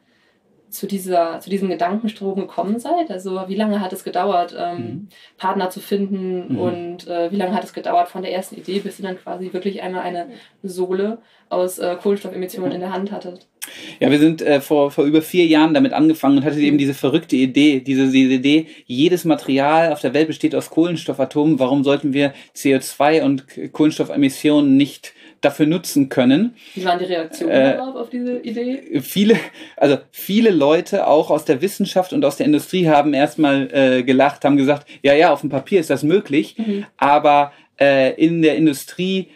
Gedankenstrom gekommen seid? Also wie lange hat es gedauert, Partner zu finden und wie lange hat es gedauert von der ersten Idee, bis ihr dann quasi wirklich einmal eine Sohle aus Kohlenstoffemissionen in der Hand hattet? Ja, wir sind vor über 4 Jahren damit angefangen und hatten eben diese verrückte Idee, diese Idee, jedes Material auf der Welt besteht aus Kohlenstoffatomen, warum sollten wir CO2 und Kohlenstoffemissionen nicht dafür nutzen können. Wie waren die Reaktionen darauf, auf diese Idee? Viele Leute, auch aus der Wissenschaft und aus der Industrie, haben erstmal gelacht, haben gesagt, ja, auf dem Papier ist das möglich, aber in der Industrie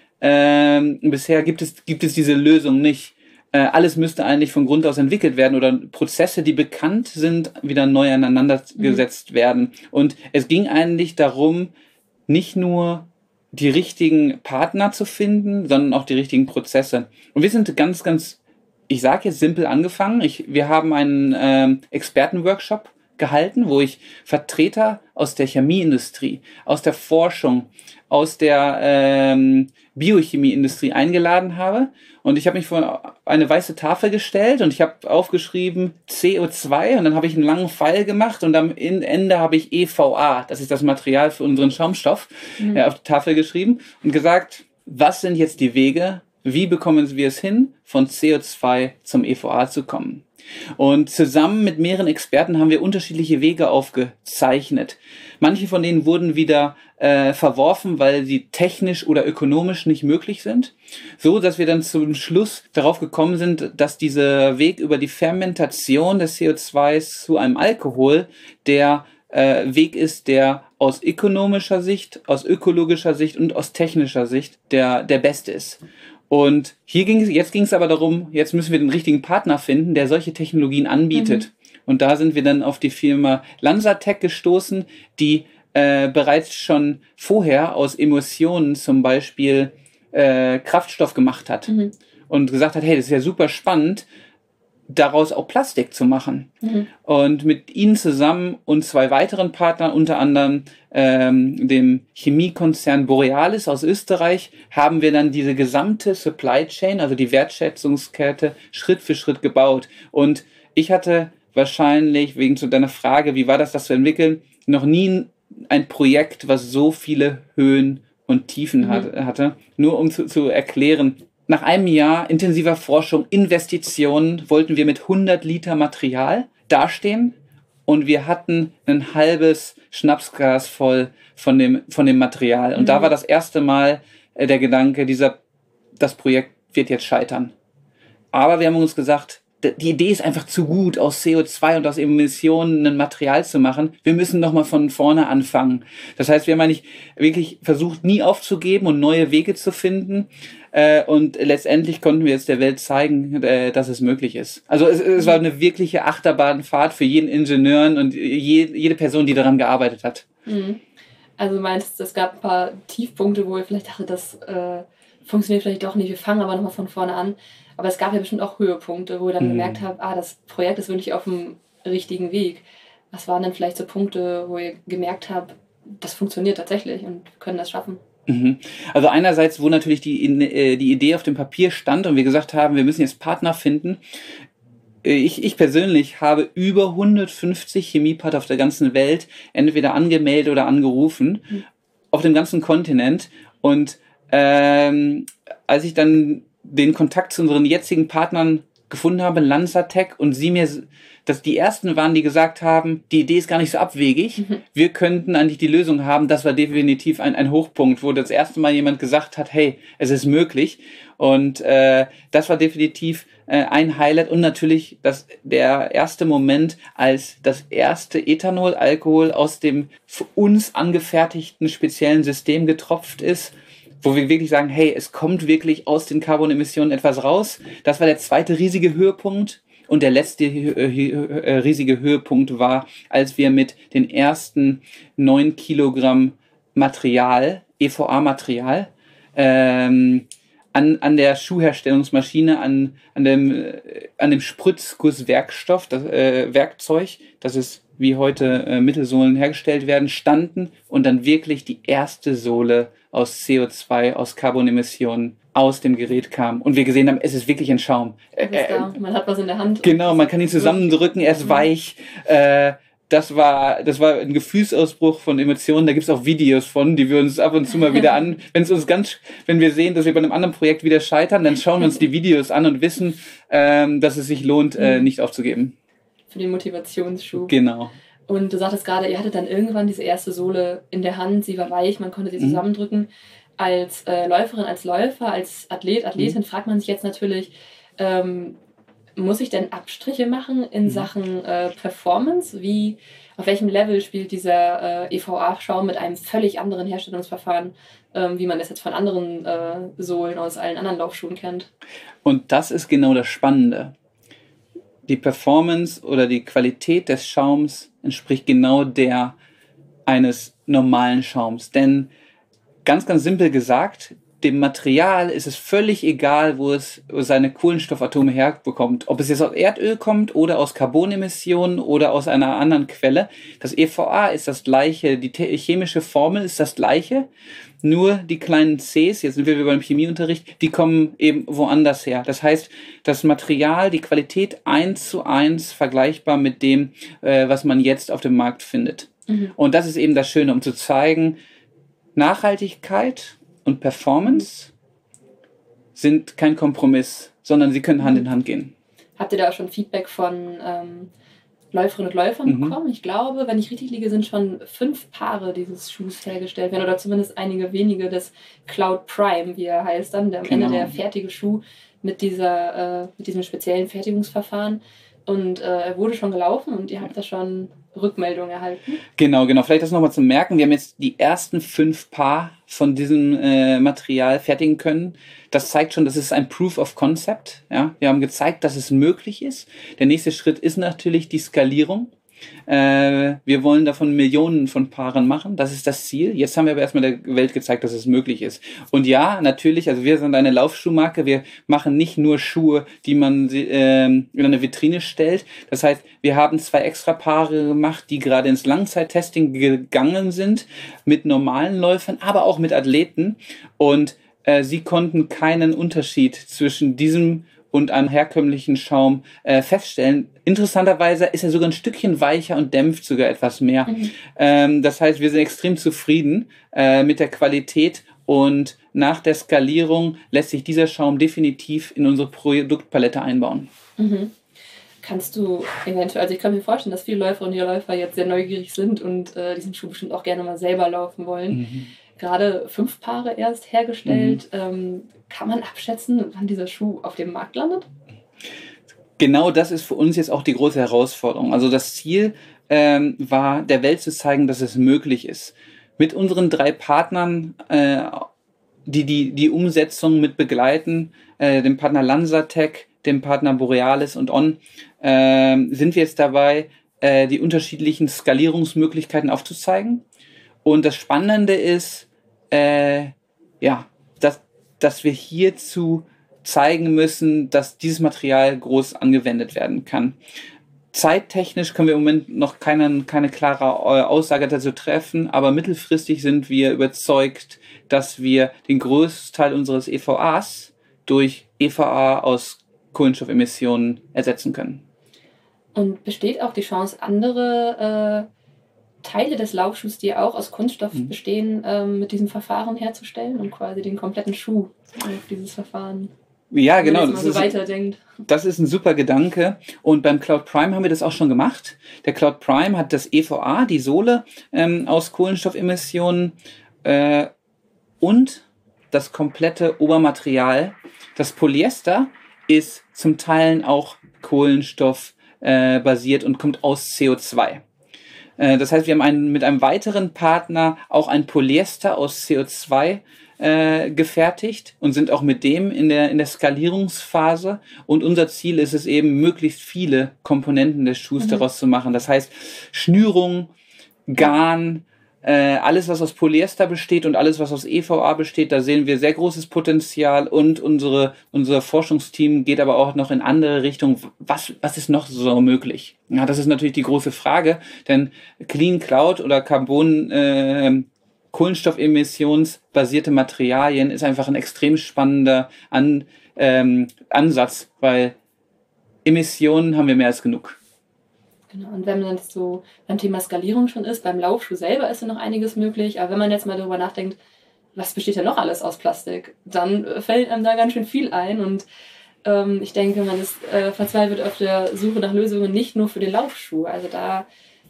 bisher gibt es diese Lösung nicht. Alles müsste eigentlich von Grund aus entwickelt werden oder Prozesse, die bekannt sind, wieder neu aneinander gesetzt werden. Und es ging eigentlich darum, nicht nur die richtigen Partner zu finden, sondern auch die richtigen Prozesse. Und wir sind ganz, ganz, ich sage jetzt simpel angefangen. Wir haben einen Expertenworkshop gehalten, wo ich Vertreter aus der Chemieindustrie, aus der Forschung, aus der Biochemieindustrie eingeladen habe. Und ich habe mich vor eine weiße Tafel gestellt und ich habe aufgeschrieben CO2 und dann habe ich einen langen Pfeil gemacht und am Ende habe ich EVA, das ist das Material für unseren Schaumstoff, auf die Tafel geschrieben und gesagt, was sind jetzt die Wege, wie bekommen wir es hin, von CO2 zum EVA zu kommen? Und zusammen mit mehreren Experten haben wir unterschiedliche Wege aufgezeichnet. Manche von denen wurden wieder verworfen, weil sie technisch oder ökonomisch nicht möglich sind. So, dass wir dann zum Schluss darauf gekommen sind, dass dieser Weg über die Fermentation des CO2s zu einem Alkohol der Weg ist, der aus ökonomischer Sicht, aus ökologischer Sicht und aus technischer Sicht der beste ist. Und jetzt ging es aber darum, jetzt müssen wir den richtigen Partner finden, der solche Technologien anbietet. Und da sind wir dann auf die Firma LanzaTech gestoßen, die bereits schon vorher aus Emulsionen zum Beispiel Kraftstoff gemacht hat. Und gesagt hat, hey, das ist ja super spannend, daraus auch Plastik zu machen. Und mit ihnen zusammen und 2 weiteren Partnern, unter anderem dem Chemiekonzern Borealis aus Österreich, haben wir dann diese gesamte Supply Chain, also die Wertschätzungskette, Schritt für Schritt gebaut. Und ich hatte wahrscheinlich, wegen zu deiner Frage, wie war das zu entwickeln, noch nie ein Projekt, was so viele Höhen und Tiefen hatte. Nur um zu erklären, nach einem Jahr intensiver Forschung, Investitionen, wollten wir mit 100 Liter Material dastehen und wir hatten ein halbes Schnapsglas voll von dem Material. Und da war das erste Mal der Gedanke, das Projekt wird jetzt scheitern. Aber wir haben uns gesagt, die Idee ist einfach zu gut, aus CO2 und aus Emissionen ein Material zu machen. Wir müssen nochmal von vorne anfangen. Das heißt, wir haben eigentlich wirklich versucht, nie aufzugeben und neue Wege zu finden. Und letztendlich konnten wir jetzt der Welt zeigen, dass es möglich ist. Also es war eine wirkliche Achterbahnfahrt für jeden Ingenieur und jede Person, die daran gearbeitet hat. Also du meinst, es gab ein paar Tiefpunkte, wo ihr vielleicht dachtet, das funktioniert vielleicht doch nicht, wir fangen aber nochmal von vorne an. Aber es gab ja bestimmt auch Höhepunkte, wo ihr dann gemerkt habt, das Projekt ist wirklich auf dem richtigen Weg. Was waren denn vielleicht so Punkte, wo ihr gemerkt habt, das funktioniert tatsächlich und wir können das schaffen? Also einerseits, wo natürlich die Idee auf dem Papier stand und wir gesagt haben, wir müssen jetzt Partner finden. Ich persönlich habe über 150 Chemiepartner auf der ganzen Welt entweder angemeldet oder angerufen, auf dem ganzen Kontinent. Und als ich dann den Kontakt zu unseren jetzigen Partnern gefunden habe, Lanzatec, und sie mir, dass die ersten waren, die gesagt haben, die Idee ist gar nicht so abwegig, wir könnten eigentlich die Lösung haben, das war definitiv ein Hochpunkt, wo das erste Mal jemand gesagt hat, hey, es ist möglich. Und das war definitiv ein Highlight und natürlich der erste Moment, als das erste Ethanol-Alkohol aus dem für uns angefertigten speziellen System getropft ist, wo wir wirklich sagen, hey, es kommt wirklich aus den Carbonemissionen etwas raus. Das war der zweite riesige Höhepunkt. Und der letzte riesige Höhepunkt war, als wir mit den ersten 9 Kilogramm Material, EVA-Material, an der Schuhherstellungsmaschine, an dem Spritzgusswerkstoff, das Werkzeug, das ist wie heute Mittelsohlen hergestellt werden, standen und dann wirklich die erste Sohle aus CO2, aus Carbonemissionen aus dem Gerät kam. Und wir gesehen haben, es ist wirklich ein Schaum. Man hat was in der Hand. Genau, man kann ihn zusammendrücken, er ist weich. Das war ein Gefühlsausbruch von Emotionen. Da gibt's auch Videos von, die wir uns ab und zu mal wieder an. Wenn wir sehen, dass wir bei einem anderen Projekt wieder scheitern, dann schauen wir uns die Videos an und wissen, dass es sich lohnt, nicht aufzugeben. Für den Motivationsschub. Genau. Und du sagtest gerade, ihr hattet dann irgendwann diese erste Sohle in der Hand, sie war weich, man konnte sie zusammendrücken. Als Läuferin, als Läufer, als Athlet, Athletin fragt man sich jetzt natürlich, muss ich denn Abstriche machen in Sachen Performance? Auf welchem Level spielt dieser EVA-Schaum mit einem völlig anderen Herstellungsverfahren, wie man das jetzt von anderen Sohlen aus allen anderen Laufschuhen kennt? Und das ist genau das Spannende. Die Performance oder die Qualität des Schaums entspricht genau der eines normalen Schaums. Denn ganz, ganz simpel gesagt, dem Material ist es völlig egal, wo es seine Kohlenstoffatome herbekommt. Ob es jetzt aus Erdöl kommt oder aus Carbonemissionen oder aus einer anderen Quelle. Das EVA ist das gleiche, die chemische Formel ist das gleiche. Nur die kleinen Cs, jetzt sind wir beim Chemieunterricht, die kommen eben woanders her. Das heißt, das Material, die Qualität 1:1 vergleichbar mit dem, was man jetzt auf dem Markt findet. Und das ist eben das Schöne, um zu zeigen, Nachhaltigkeit und Performance sind kein Kompromiss, sondern sie können Hand in Hand gehen. Habt ihr da auch schon Feedback von Läuferinnen und Läufern bekommen? Ich glaube, wenn ich richtig liege, sind schon 5 Paare dieses Schuhs hergestellt werden oder zumindest einige wenige des Cloud Prime, wie er heißt dann, am Ende der fertige Schuh mit diesem speziellen Fertigungsverfahren. Und er wurde schon gelaufen und ihr habt da schon Rückmeldungen erhalten. Genau. Vielleicht das nochmal zu merken. Wir haben jetzt die ersten 5 Paar von diesem Material fertigen können. Das zeigt schon, das ist ein Proof of Concept. Ja? Wir haben gezeigt, dass es möglich ist. Der nächste Schritt ist natürlich die Skalierung. Wir wollen davon Millionen von Paaren machen. Das ist das Ziel. Jetzt haben wir aber erstmal der Welt gezeigt, dass es möglich ist. Und ja, natürlich, also wir sind eine Laufschuhmarke. Wir machen nicht nur Schuhe, die man in eine Vitrine stellt. Das heißt, wir haben 2 extra Paare gemacht, die gerade ins Langzeittesting gegangen sind, mit normalen Läufern, aber auch mit Athleten. Und sie konnten keinen Unterschied zwischen diesem und einem herkömmlichen Schaum feststellen. Interessanterweise ist er sogar ein Stückchen weicher und dämpft sogar etwas mehr. Das heißt, wir sind extrem zufrieden mit der Qualität und nach der Skalierung lässt sich dieser Schaum definitiv in unsere Produktpalette einbauen. Kannst du eventuell, also ich kann mir vorstellen, dass viele Läuferinnen und Läufer jetzt sehr neugierig sind und diesen Schuh bestimmt auch gerne mal selber laufen wollen. Gerade 5 Paare erst hergestellt. Kann man abschätzen, wann dieser Schuh auf dem Markt landet? genau das ist für uns jetzt auch die große Herausforderung. Also das Ziel war, der Welt zu zeigen, dass es möglich ist. Mit unseren 3 Partnern, die Umsetzung mit begleiten, dem Partner LanzaTech, dem Partner Borealis und On, sind wir jetzt dabei, die unterschiedlichen Skalierungsmöglichkeiten aufzuzeigen. Und das Spannende ist, dass wir hierzu zeigen müssen, dass dieses Material groß angewendet werden kann. Zeittechnisch können wir im Moment noch keine klare Aussage dazu treffen, aber mittelfristig sind wir überzeugt, dass wir den größten Teil unseres EVAs durch EVA aus Kohlenstoffemissionen ersetzen können. Und besteht auch die Chance, andere Teile des Laufschuhs, die auch aus Kunststoff bestehen, mit diesem Verfahren herzustellen und quasi den kompletten Schuh auf dieses Verfahren? Ja, genau. Wenn man so weiterdenkt. Das ist ein super Gedanke. Und beim Cloud Prime haben wir das auch schon gemacht. Der Cloud Prime hat das EVA, die Sohle, aus Kohlenstoffemissionen und das komplette Obermaterial. Das Polyester ist zum Teil auch Kohlenstoff basiert und kommt aus CO2. Das heißt, wir haben mit einem weiteren Partner auch ein Polyester aus CO2 gefertigt und sind auch mit dem in der Skalierungsphase. Und unser Ziel ist es eben, möglichst viele Komponenten des Schuhs daraus zu machen. Das heißt, Schnürung, Garn, alles, was aus Polyester besteht und alles, was aus EVA besteht, da sehen wir sehr großes Potenzial. Und unser Forschungsteam geht aber auch noch in andere Richtungen. Was ist noch so möglich? Ja, das ist natürlich die große Frage, denn Clean Cloud oder kohlenstoffemissionsbasierte Materialien ist einfach ein extrem spannender Ansatz, weil Emissionen haben wir mehr als genug. Genau, und wenn man jetzt so beim Thema Skalierung schon ist, beim Laufschuh selber ist ja noch einiges möglich, aber wenn man jetzt mal darüber nachdenkt, was besteht ja noch alles aus Plastik, dann fällt einem da ganz schön viel ein und ich denke, man ist verzweifelt auf der Suche nach Lösungen nicht nur für den Laufschuh, also da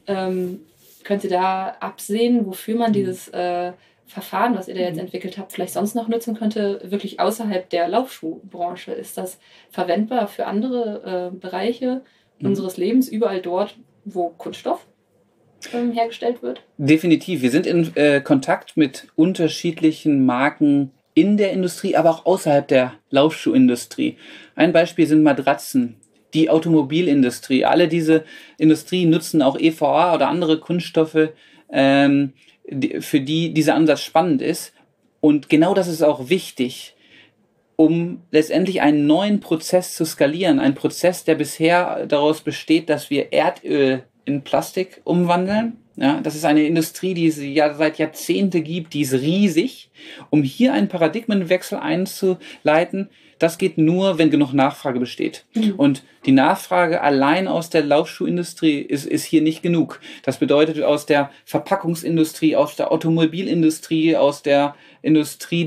könnt ihr da absehen, wofür man dieses Verfahren, was ihr da jetzt entwickelt habt, vielleicht sonst noch nutzen könnte, wirklich außerhalb der Laufschuhbranche. Ist das verwendbar für andere Bereiche unseres Lebens, überall dort, wo Kunststoff hergestellt wird? Definitiv. Wir sind in Kontakt mit unterschiedlichen Marken in der Industrie, aber auch außerhalb der Laufschuhindustrie. Ein Beispiel sind Matratzen. Die Automobilindustrie, alle diese Industrien nutzen auch EVA oder andere Kunststoffe, für die dieser Ansatz spannend ist. Und genau das ist auch wichtig, um letztendlich einen neuen Prozess zu skalieren. Ein Prozess, der bisher daraus besteht, dass wir Erdöl in Plastik umwandeln. Ja, das ist eine Industrie, die es ja seit Jahrzehnten gibt, die ist riesig. Um hier einen Paradigmenwechsel einzuleiten, das geht nur, wenn genug Nachfrage besteht. Und die Nachfrage allein aus der Laufschuhindustrie ist hier nicht genug. Das bedeutet, aus der Verpackungsindustrie, aus der Automobilindustrie, aus der Industrie,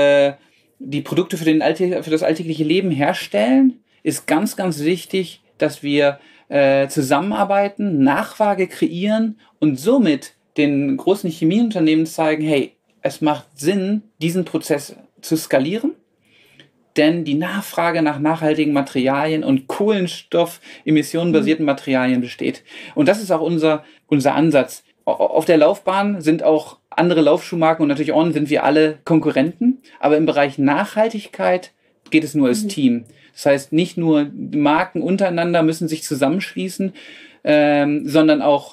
die Produkte für das alltägliche Leben herstellen, ist ganz, ganz wichtig, dass wir zusammenarbeiten, Nachfrage kreieren und somit den großen Chemieunternehmen zeigen, hey, es macht Sinn, diesen Prozess zu skalieren, denn die Nachfrage nach nachhaltigen Materialien und kohlenstoffemissionenbasierten Materialien besteht. Und das ist auch unser Ansatz. Auf der Laufbahn sind auch andere Laufschuhmarken und natürlich On sind wir alle Konkurrenten, aber im Bereich Nachhaltigkeit geht es nur als Team. Das heißt, nicht nur die Marken untereinander müssen sich zusammenschließen, sondern auch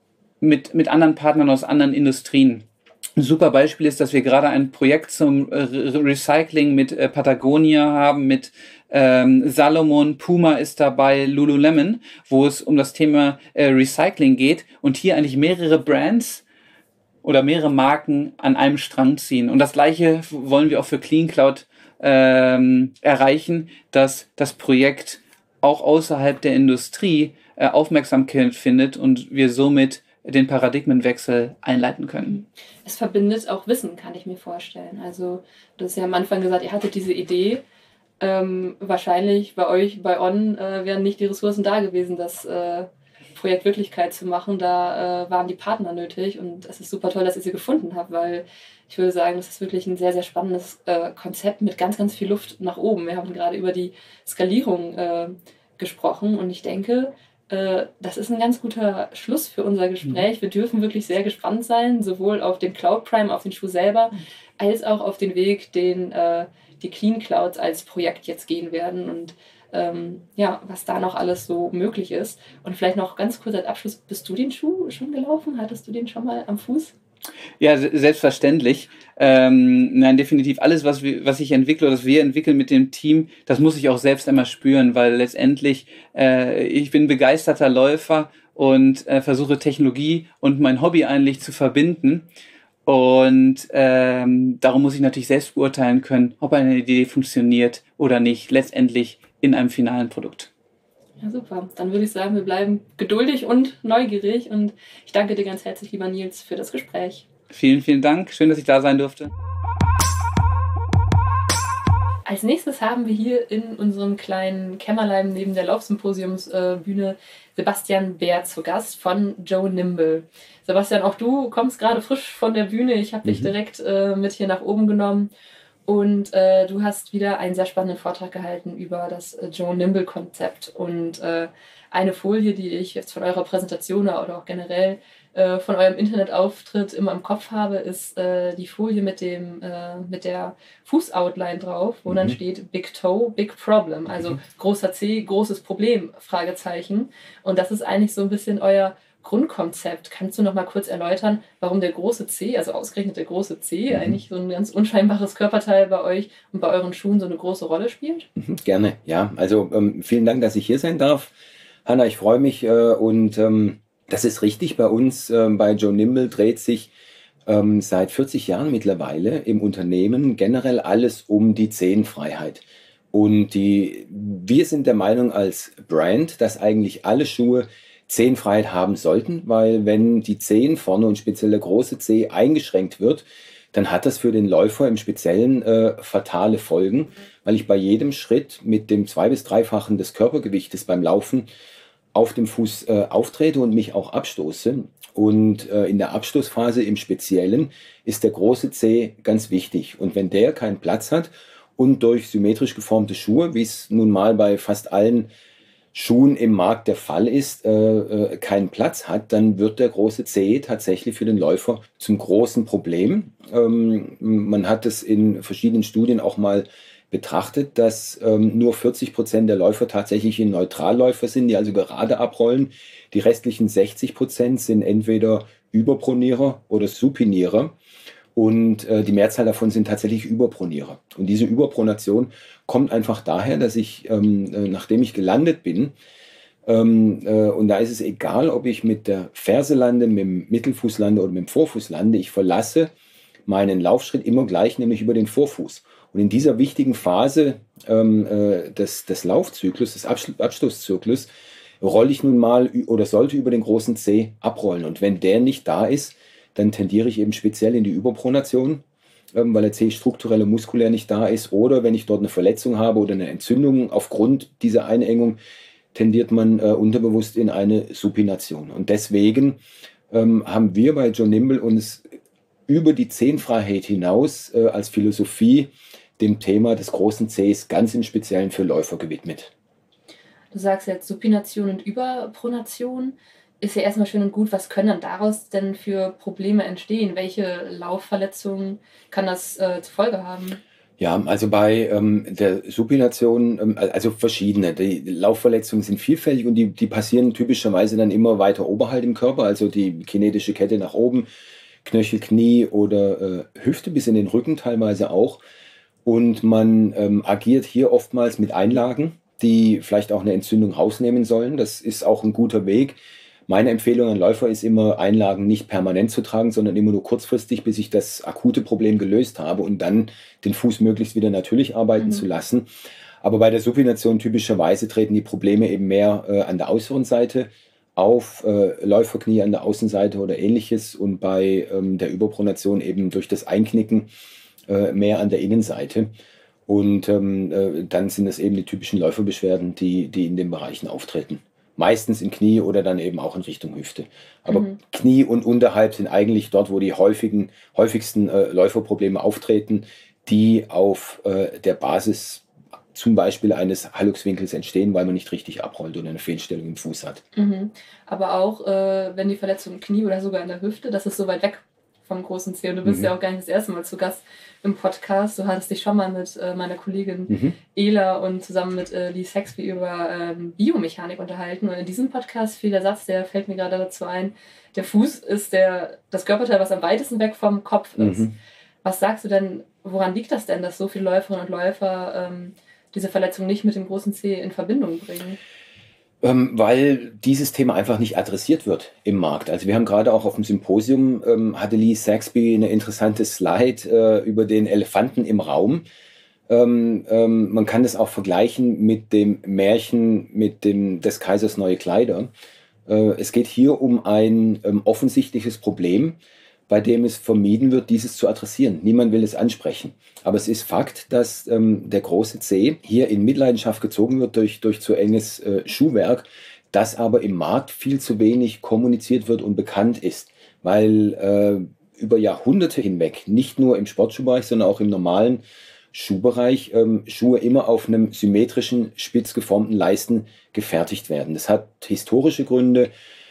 mit anderen Partnern aus anderen Industrien. Ein super Beispiel ist, dass wir gerade ein Projekt zum Recycling mit Patagonia haben, mit Salomon, Puma ist dabei, Lululemon, wo es um das Thema Recycling geht und hier eigentlich mehrere Brands oder mehrere Marken an einem Strang ziehen. Und das Gleiche wollen wir auch für Clean Cloud erreichen, dass das Projekt auch außerhalb der Industrie Aufmerksamkeit findet und wir somit den Paradigmenwechsel einleiten können. Es verbindet auch Wissen, kann ich mir vorstellen. Also du hast ja am Anfang gesagt, ihr hattet diese Idee. Wahrscheinlich bei euch, bei On, wären nicht die Ressourcen da gewesen, das Projekt Wirklichkeit zu machen. Da waren die Partner nötig und es ist super toll, dass ihr sie gefunden habt, weil ich würde sagen, das ist wirklich ein sehr, sehr spannendes Konzept mit ganz, ganz viel Luft nach oben. Wir haben gerade über die Skalierung gesprochen und ich denke, das ist ein ganz guter Schluss für unser Gespräch. Wir dürfen wirklich sehr gespannt sein, sowohl auf den Cloud Prime, auf den Schuh selber, als auch auf den Weg, den die Clean Clouds als Projekt jetzt gehen werden und was da noch alles so möglich ist. Und vielleicht noch ganz kurz als Abschluss, bist du den Schuh schon gelaufen? Hattest du den schon mal am Fuß? Ja, selbstverständlich. Nein, definitiv. Alles, was ich entwickle oder was wir entwickeln mit dem Team, das muss ich auch selbst einmal spüren, weil letztendlich ich bin begeisterter Läufer und versuche Technologie und mein Hobby eigentlich zu verbinden. Und darum muss ich natürlich selbst beurteilen können, ob eine Idee funktioniert oder nicht, letztendlich in einem finalen Produkt. Ja, super. Dann würde ich sagen, wir bleiben geduldig und neugierig und ich danke dir ganz herzlich, lieber Nils, für das Gespräch. Vielen, vielen Dank. Schön, dass ich da sein durfte. Als nächstes haben wir hier in unserem kleinen Kämmerlein neben der Laufsymposiumsbühne Sebastian Bär zu Gast von Joe Nimble. Sebastian, auch du kommst gerade frisch von der Bühne. Ich habe dich direkt mit hier nach oben genommen. Und du hast wieder einen sehr spannenden Vortrag gehalten über das Joe Nimble-Konzept. Und eine Folie, die ich jetzt von eurer Präsentation oder auch generell von eurem Internetauftritt immer im Kopf habe, ist die Folie mit der Fußoutline drauf, wo dann steht Big Toe, Big Problem. Also großer C, großes Problem, Fragezeichen. Und das ist eigentlich so ein bisschen euer Grundkonzept. Kannst du noch mal kurz erläutern, warum der große C, also ausgerechnet der große C, eigentlich so ein ganz unscheinbares Körperteil bei euch und bei euren Schuhen so eine große Rolle spielt? Gerne, ja. Also vielen Dank, dass ich hier sein darf. Hanna, ich freue mich und das ist richtig. Bei uns bei Joe Nimble dreht sich seit 40 Jahren mittlerweile im Unternehmen generell alles um die Zehenfreiheit. Und wir sind der Meinung als Brand, dass eigentlich alle Schuhe Zehenfreiheit haben sollten, weil wenn die Zehen vorne und speziell der große Zeh eingeschränkt wird, dann hat das für den Läufer im Speziellen fatale Folgen, weil ich bei jedem Schritt mit dem 2- bis 3-fachen des Körpergewichtes beim Laufen auf dem Fuß auftrete und mich auch abstoße. Und in der Abstoßphase im Speziellen ist der große Zeh ganz wichtig. Und wenn der keinen Platz hat und durch symmetrisch geformte Schuhe, wie es nun mal bei fast allen Schuhen im Markt der Fall ist, keinen Platz hat, dann wird der große Zeh tatsächlich für den Läufer zum großen Problem. Man hat es in verschiedenen Studien auch mal betrachtet, dass nur 40% der Läufer tatsächlich Neutralläufer sind, die also gerade abrollen. Die restlichen 60% sind entweder Überpronierer oder Supinierer. Und die Mehrzahl davon sind tatsächlich Überpronierer. Und diese Überpronation kommt einfach daher, dass ich, nachdem ich gelandet bin, und da ist es egal, ob ich mit der Ferse lande, mit dem Mittelfuß lande oder mit dem Vorfuß lande, ich verlasse meinen Laufschritt immer gleich, nämlich über den Vorfuß. Und in dieser wichtigen Phase des Laufzyklus, des Abstoßzyklus, rolle ich nun mal oder sollte über den großen Zeh abrollen. Und wenn der nicht da ist, dann tendiere ich eben speziell in die Überpronation, weil der Zeh strukturell und muskulär nicht da ist. Oder wenn ich dort eine Verletzung habe oder eine Entzündung aufgrund dieser Einengung, tendiert man unterbewusst in eine Supination. Und deswegen haben wir bei Joe Nimble uns über die Zehenfreiheit hinaus als Philosophie dem Thema des großen Zehs ganz im Speziellen für Läufer gewidmet. Du sagst jetzt Supination und Überpronation. Ist ja erstmal schön und gut. Was können dann daraus denn für Probleme entstehen? Welche Laufverletzungen kann das zur Folge haben? Ja, also bei der Supination, also verschiedene. Die Laufverletzungen sind vielfältig und die passieren typischerweise dann immer weiter oberhalb im Körper, also die kinetische Kette nach oben, Knöchel, Knie oder Hüfte bis in den Rücken teilweise auch. Und man agiert hier oftmals mit Einlagen, die vielleicht auch eine Entzündung rausnehmen sollen. Das ist auch ein guter Weg. Meine Empfehlung an Läufer ist immer, Einlagen nicht permanent zu tragen, sondern immer nur kurzfristig, bis ich das akute Problem gelöst habe und dann den Fuß möglichst wieder natürlich arbeiten zu lassen. Aber bei der Supination typischerweise treten die Probleme eben mehr an der äußeren Seite auf, Läuferknie an der Außenseite oder ähnliches und bei der Überpronation eben durch das Einknicken mehr an der Innenseite. Und dann sind es eben die typischen Läuferbeschwerden, die in den Bereichen auftreten. Meistens im Knie oder dann eben auch in Richtung Hüfte. Aber Knie und unterhalb sind eigentlich dort, wo die häufigsten Läuferprobleme auftreten, die auf der Basis zum Beispiel eines Halluxwinkels entstehen, weil man nicht richtig abrollt oder eine Fehlstellung im Fuß hat. Aber auch, wenn die Verletzung im Knie oder sogar in der Hüfte, das ist so weit weg vom großen Zeh. Und du bist ja auch gar nicht das erste Mal zu Gast im Podcast. Du hattest dich schon mal mit meiner Kollegin Ela und zusammen mit Lee Saxby über Biomechanik unterhalten. Und in diesem Podcast fiel der Satz, der fällt mir gerade dazu ein, der Fuß ist das Körperteil, was am weitesten weg vom Kopf ist. Was sagst du denn, woran liegt das denn, dass so viele Läuferinnen und Läufer diese Verletzung nicht mit dem großen Zeh in Verbindung bringen? Weil dieses Thema einfach nicht adressiert wird im Markt. Also wir haben gerade auch auf dem Symposium, hatte Lee Saxby eine interessante Slide über den Elefanten im Raum. Man kann das auch vergleichen mit dem Märchen des Kaisers neue Kleider. Es geht hier um ein offensichtliches Problem, bei dem es vermieden wird, dieses zu adressieren. Niemand will es ansprechen. Aber es ist Fakt, dass der große Zeh hier in Mitleidenschaft gezogen wird durch zu enges Schuhwerk, das aber im Markt viel zu wenig kommuniziert wird und bekannt ist, weil über Jahrhunderte hinweg, nicht nur im Sportschuhbereich, sondern auch im normalen Schuhbereich, Schuhe immer auf einem symmetrischen, spitz geformten Leisten gefertigt werden. Das hat historische Gründe.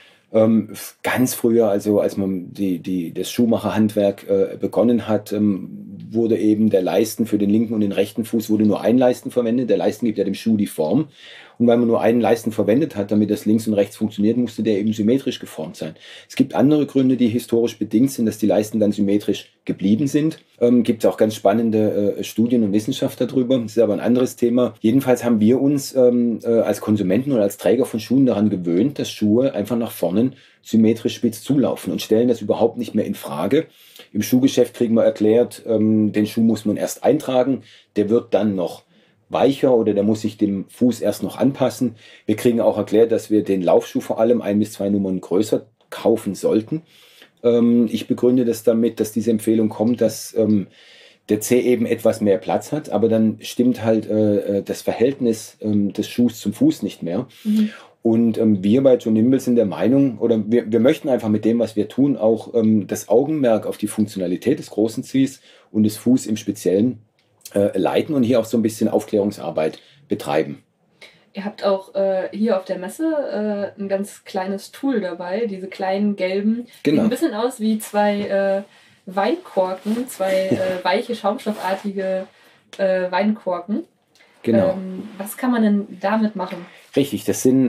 Ganz früher, also als man das Schuhmacherhandwerk begonnen hat, wurde eben der Leisten für den linken und den rechten Fuß wurde nur ein Leisten verwendet. Der Leisten gibt ja dem Schuh die Form. Und weil man nur einen Leisten verwendet hat, damit das links und rechts funktioniert, musste der eben symmetrisch geformt sein. Es gibt andere Gründe, die historisch bedingt sind, dass die Leisten dann symmetrisch geblieben sind. Gibt es auch ganz spannende Studien und Wissenschaft darüber. Das ist aber ein anderes Thema. Jedenfalls haben wir uns als Konsumenten oder als Träger von Schuhen daran gewöhnt, dass Schuhe einfach nach vorne symmetrisch spitz zulaufen und stellen das überhaupt nicht mehr in Frage. Im Schuhgeschäft kriegen wir erklärt, den Schuh muss man erst eintragen, der wird dann noch weicher oder der muss sich dem Fuß erst noch anpassen. Wir kriegen auch erklärt, dass wir den Laufschuh vor allem 1 bis 2 Nummern größer kaufen sollten. Ich begründe das damit, dass diese Empfehlung kommt, dass der Zeh eben etwas mehr Platz hat, aber dann stimmt halt das Verhältnis des Schuhs zum Fuß nicht mehr. Und wir bei Joe Nimble sind der Meinung, oder wir möchten einfach mit dem, was wir tun, auch das Augenmerk auf die Funktionalität des großen Zehs und des Fuß im Speziellen leiten und hier auch so ein bisschen Aufklärungsarbeit betreiben. Ihr habt auch hier auf der Messe ein ganz kleines Tool dabei, diese kleinen gelben, Genau. Sieht ein bisschen aus wie 2 Weinkorken, 2 weiche, schaumstoffartige Weinkorken. Genau. Was kann man denn damit machen? Richtig, das sind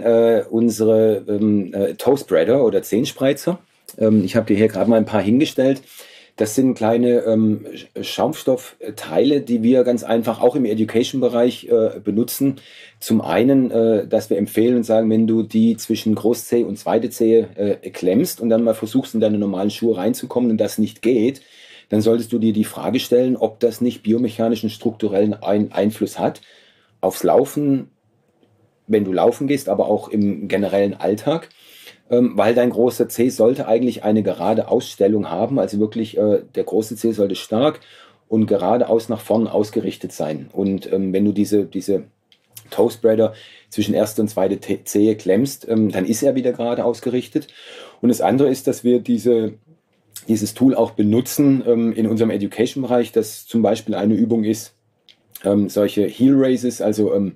unsere Toespreader oder Zehenspreizer. Ich habe dir hier gerade mal ein paar hingestellt. Das sind kleine Schaumstoffteile, die wir ganz einfach auch im Education-Bereich benutzen. Zum einen, dass wir empfehlen und sagen, wenn du die zwischen Großzehe und zweite Zehe klemmst und dann mal versuchst, in deine normalen Schuhe reinzukommen und das nicht geht, dann solltest du dir die Frage stellen, ob das nicht biomechanischen, strukturellen Einfluss hat aufs Laufen, wenn du laufen gehst, aber auch im generellen Alltag. Weil dein großer Zeh sollte eigentlich eine gerade Ausstellung haben, also wirklich der große Zeh sollte stark und geradeaus nach vorn ausgerichtet sein. Und wenn du diese Toespreader zwischen erste und zweite Zehe klemmst, dann ist er wieder gerade ausgerichtet. Und das andere ist, dass wir dieses Tool auch benutzen in unserem Education-Bereich, das zum Beispiel eine Übung ist, solche Heel Raises, also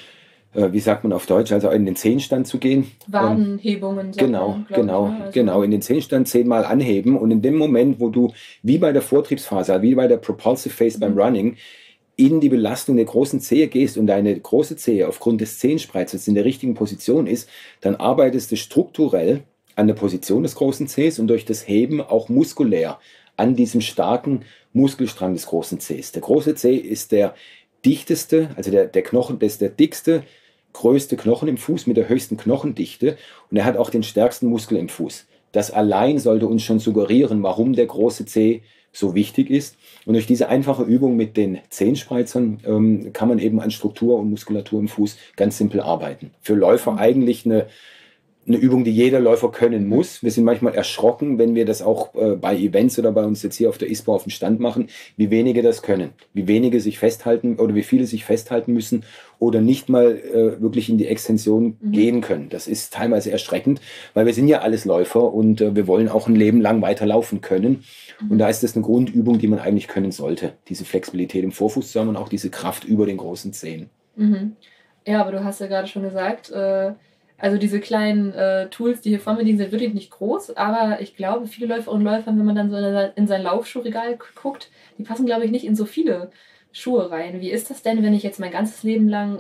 wie sagt man auf Deutsch, also in den Zehenstand zu gehen. Wadenhebungen. Genau, in den Zehenstand 10-mal anheben und in dem Moment, wo du wie bei der Vortriebsphase, wie bei der Propulsive Phase beim Running, in die Belastung der großen Zehe gehst und deine große Zehe aufgrund des Zehenspreizers in der richtigen Position ist, dann arbeitest du strukturell an der Position des großen Zehs und durch das Heben auch muskulär an diesem starken Muskelstrang des großen Zehs. Der große Zeh ist der dichteste, also der Knochen, das ist der dickste, größte Knochen im Fuß mit der höchsten Knochendichte und er hat auch den stärksten Muskel im Fuß. Das allein sollte uns schon suggerieren, warum der große Zeh so wichtig ist. Und durch diese einfache Übung mit den Zehenspreizern kann man eben an Struktur und Muskulatur im Fuß ganz simpel arbeiten. Für Läufer eigentlich eine Übung, die jeder Läufer können muss. Wir sind manchmal erschrocken, wenn wir das auch bei Events oder bei uns jetzt hier auf der ISPO auf dem Stand machen, wie wenige das können, wie wenige sich festhalten oder wie viele sich festhalten müssen oder nicht mal wirklich in die Extension gehen können. Das ist teilweise erschreckend, weil wir sind ja alles Läufer und wir wollen auch ein Leben lang weiterlaufen können. Und da ist das eine Grundübung, die man eigentlich können sollte. Diese Flexibilität im Vorfuß zu haben und auch diese Kraft über den großen Zehen. Mhm. Ja, aber du hast ja gerade schon gesagt, also diese kleinen Tools, die hier vor mir liegen, sind wirklich nicht groß, aber ich glaube, viele Läuferinnen und Läufer, wenn man dann so in sein Laufschuhregal guckt, die passen, glaube ich, nicht in so viele Schuhe rein. Wie ist das denn, wenn ich jetzt mein ganzes Leben lang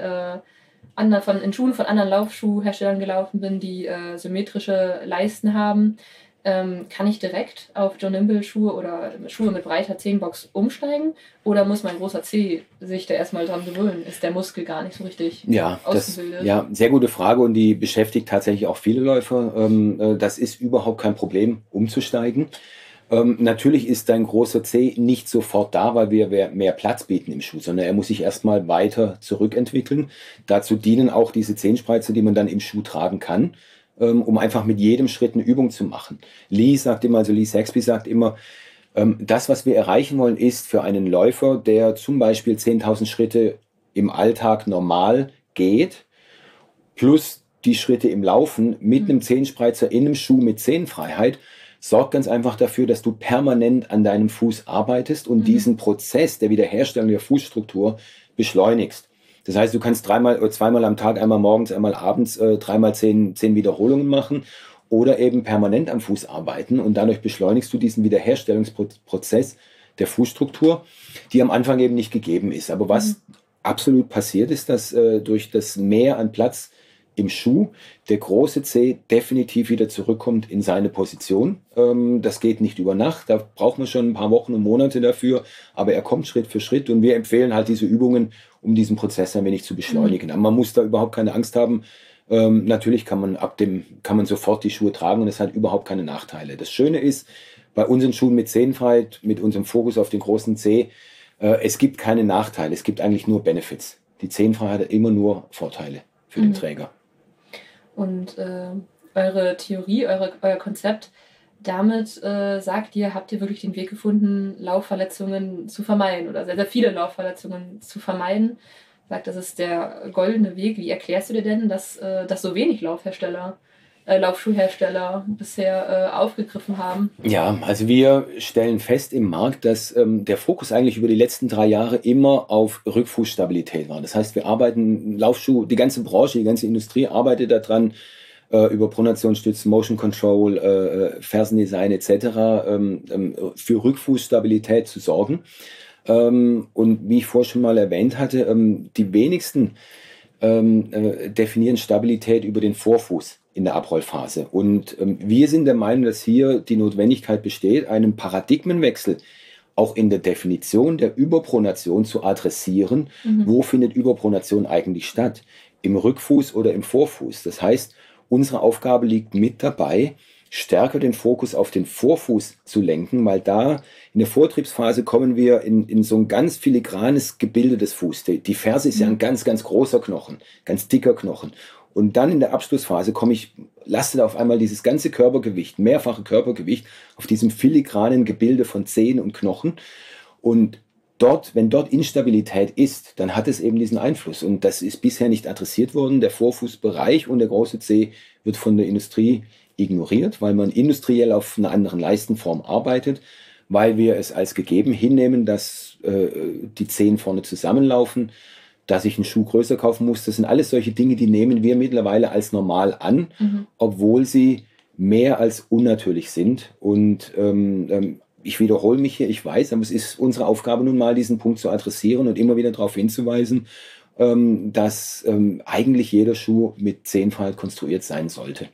in Schuhen von anderen Laufschuhherstellern gelaufen bin, die symmetrische Leisten haben? Kann ich direkt auf John Nimble Schuhe oder Schuhe mit breiter Zehenbox umsteigen? Oder muss mein großer Zeh sich da erstmal dran gewöhnen? Ist der Muskel gar nicht so richtig ausgebildet? Ja, sehr gute Frage und die beschäftigt tatsächlich auch viele Läufer. Das ist überhaupt kein Problem, umzusteigen. Natürlich ist dein großer Zeh nicht sofort da, weil wir mehr Platz bieten im Schuh, sondern er muss sich erstmal weiter zurückentwickeln. Dazu dienen auch diese Zehenspreizer, die man dann im Schuh tragen kann, um einfach mit jedem Schritt eine Übung zu machen. Lee Saxby sagt immer, das, was wir erreichen wollen, ist für einen Läufer, der zum Beispiel 10.000 Schritte im Alltag normal geht, plus die Schritte im Laufen mit einem Zehenspreizer in einem Schuh mit Zehenfreiheit, sorgt ganz einfach dafür, dass du permanent an deinem Fuß arbeitest und diesen Prozess der Wiederherstellung der Fußstruktur beschleunigst. Das heißt, du kannst zweimal am Tag, einmal morgens, einmal abends, dreimal 10 Wiederholungen machen oder eben permanent am Fuß arbeiten und dadurch beschleunigst du diesen Wiederherstellungsprozess der Fußstruktur, die am Anfang eben nicht gegeben ist. Aber was absolut passiert ist, dass durch das Mehr an Platz im Schuh der große Zeh definitiv wieder zurückkommt in seine Position. Das geht nicht über Nacht, da braucht man schon ein paar Wochen und Monate dafür, aber er kommt Schritt für Schritt und wir empfehlen halt diese Übungen, um diesen Prozess ein wenig zu beschleunigen. Aber man muss da überhaupt keine Angst haben. Natürlich kann man sofort die Schuhe tragen und es hat überhaupt keine Nachteile. Das Schöne ist, bei unseren Schuhen mit Zehenfreiheit, mit unserem Fokus auf den großen Zeh, es gibt keine Nachteile, es gibt eigentlich nur Benefits. Die Zehenfreiheit hat immer nur Vorteile für den Träger. Und eure Theorie, euer Konzept, damit sagt ihr, habt ihr wirklich den Weg gefunden, Laufverletzungen zu vermeiden oder sehr, sehr viele Laufverletzungen zu vermeiden. Sagt, das ist der goldene Weg. Wie erklärst du dir denn, dass so wenig Laufschuhhersteller bisher aufgegriffen haben? Ja, also wir stellen fest im Markt, dass der Fokus eigentlich über die letzten 3 Jahre immer auf Rückfußstabilität war. Das heißt, wir arbeiten Laufschuh, die ganze Branche, die ganze Industrie arbeitet daran, über Pronationsstützen, Motion Control, Fersendesign etc. Für Rückfußstabilität zu sorgen. Und wie ich vorhin schon mal erwähnt hatte, die wenigsten definieren Stabilität über den Vorfuß in der Abrollphase. Und wir sind der Meinung, dass hier die Notwendigkeit besteht, einen Paradigmenwechsel auch in der Definition der Überpronation zu adressieren. Wo findet Überpronation eigentlich statt? Im Rückfuß oder im Vorfuß? Das heißt, unsere Aufgabe liegt mit dabei, stärker den Fokus auf den Vorfuß zu lenken, weil da in der Vortriebsphase kommen wir in so ein ganz filigranes Gebilde des Fußes. Die Ferse ist ja ein ganz, ganz großer Knochen, ganz dicker Knochen. Und dann in der Abschlussphase lastet auf einmal dieses ganze Körpergewicht, mehrfache Körpergewicht auf diesem filigranen Gebilde von Zehen und Knochen. Und wenn dort Instabilität ist, dann hat es eben diesen Einfluss. Und das ist bisher nicht adressiert worden. Der Vorfußbereich und der große Zeh wird von der Industrie ignoriert, weil man industriell auf einer anderen Leistenform arbeitet, weil wir es als gegeben hinnehmen, dass die Zehen vorne zusammenlaufen, dass ich einen Schuh größer kaufen muss. Das sind alles solche Dinge, die nehmen wir mittlerweile als normal an, obwohl sie mehr als unnatürlich sind. Und ich wiederhole mich hier, ich weiß, aber es ist unsere Aufgabe nun mal, diesen Punkt zu adressieren und immer wieder darauf hinzuweisen, dass eigentlich jeder Schuh mit Zehenfreiheit konstruiert sein sollte.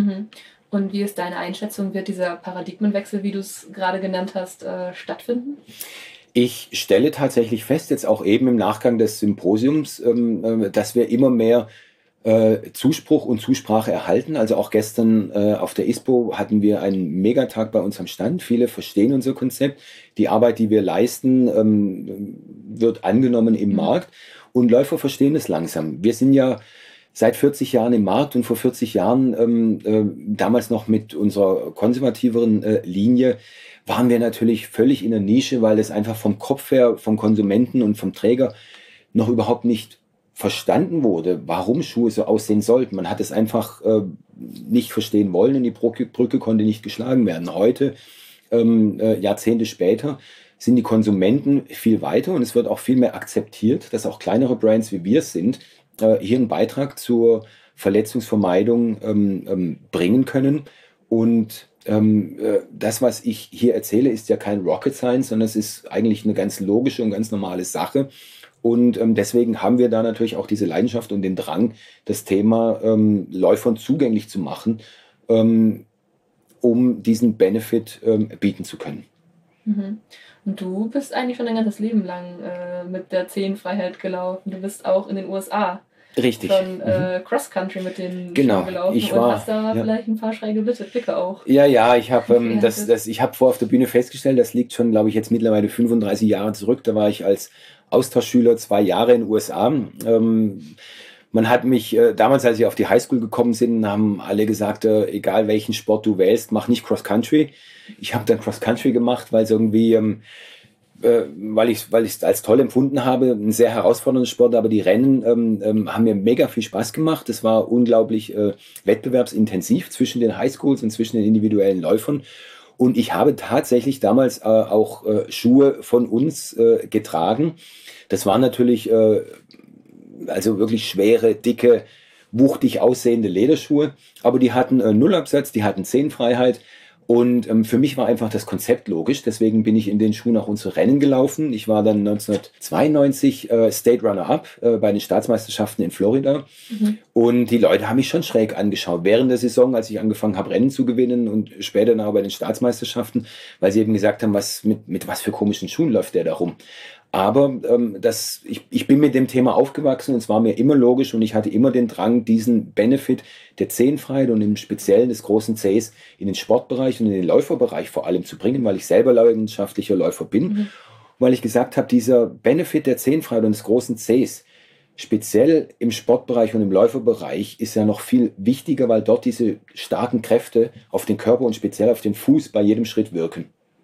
Und wie ist deine Einschätzung? Wird dieser Paradigmenwechsel, wie du es gerade genannt hast, stattfinden? Ich stelle tatsächlich fest, jetzt auch eben im Nachgang des Symposiums, dass wir immer mehr Zuspruch und Zusprache erhalten. Also auch gestern auf der ISPO hatten wir einen Megatag bei uns am Stand. Viele verstehen unser Konzept. Die Arbeit, die wir leisten, wird angenommen im Markt. Und Läufer verstehen es langsam. Wir sind ja seit 40 Jahren im Markt und vor 40 Jahren, damals noch mit unserer konservativeren Linie, waren wir natürlich völlig in der Nische, weil es einfach vom Kopf her, vom Konsumenten und vom Träger noch überhaupt nicht verstanden wurde, warum Schuhe so aussehen sollten. Man hat es einfach nicht verstehen wollen und die Brücke konnte nicht geschlagen werden. Heute, Jahrzehnte später, sind die Konsumenten viel weiter und es wird auch viel mehr akzeptiert, dass auch kleinere Brands wie wir es sind, hier einen Beitrag zur Verletzungsvermeidung bringen können. Und das, was ich hier erzähle, ist ja kein Rocket Science, sondern es ist eigentlich eine ganz logische und ganz normale Sache. Und deswegen haben wir da natürlich auch diese Leidenschaft und den Drang, das Thema Läufern zugänglich zu machen, um diesen Benefit bieten zu können. Mhm. Und du bist eigentlich schon dein ganzes Leben lang mit der Zehenfreiheit gelaufen. Du bist auch in den USA Richtig. schon Cross-Country mit den Genau. Schuhen gelaufen Ich und war, hast da ja. vielleicht ein paar schräge Blicke auch. Ja, ich habe Ja, ich hab vor auf der Bühne festgestellt, das liegt schon, glaube ich, jetzt mittlerweile 35 Jahre zurück. Da war ich als Austauschschüler 2 Jahre in den USA. Man hat mich, damals, als ich auf die Highschool gekommen bin, haben alle gesagt, egal welchen Sport du wählst, mach nicht Cross-Country. Ich habe dann Cross-Country gemacht, weil es irgendwie, weil ich es als toll empfunden habe, ein sehr herausfordernder Sport, aber die Rennen haben mir mega viel Spaß gemacht. Es war unglaublich wettbewerbsintensiv zwischen den Highschools und zwischen den individuellen Läufern. Und ich habe tatsächlich damals auch Schuhe von uns getragen. Das waren natürlich also wirklich schwere, dicke, wuchtig aussehende Lederschuhe, aber die hatten Nullabsatz, die hatten Zehenfreiheit. Und für mich war einfach das Konzept logisch, deswegen bin ich in den Schuhen auch unsere Rennen gelaufen. Ich war dann 1992 State Runner-Up bei den Staatsmeisterschaften in Florida. Und die Leute haben mich schon schräg angeschaut während der Saison, als ich angefangen habe, Rennen zu gewinnen und später dann auch bei den Staatsmeisterschaften, weil sie eben gesagt haben, mit was für komischen Schuhen läuft der da rum. Aber ich bin mit dem Thema aufgewachsen und es war mir immer logisch und ich hatte immer den Drang, diesen Benefit der Zehenfreiheit und im Speziellen des großen Cs in den Sportbereich und in den Läuferbereich vor allem zu bringen, weil ich selber leidenschaftlicher Läufer bin. Weil ich gesagt habe, dieser Benefit der Zehenfreiheit und des großen Cs, speziell im Sportbereich und im Läuferbereich, ist ja noch viel wichtiger, weil dort diese starken Kräfte auf den Körper und speziell auf den Fuß bei jedem Schritt wirken.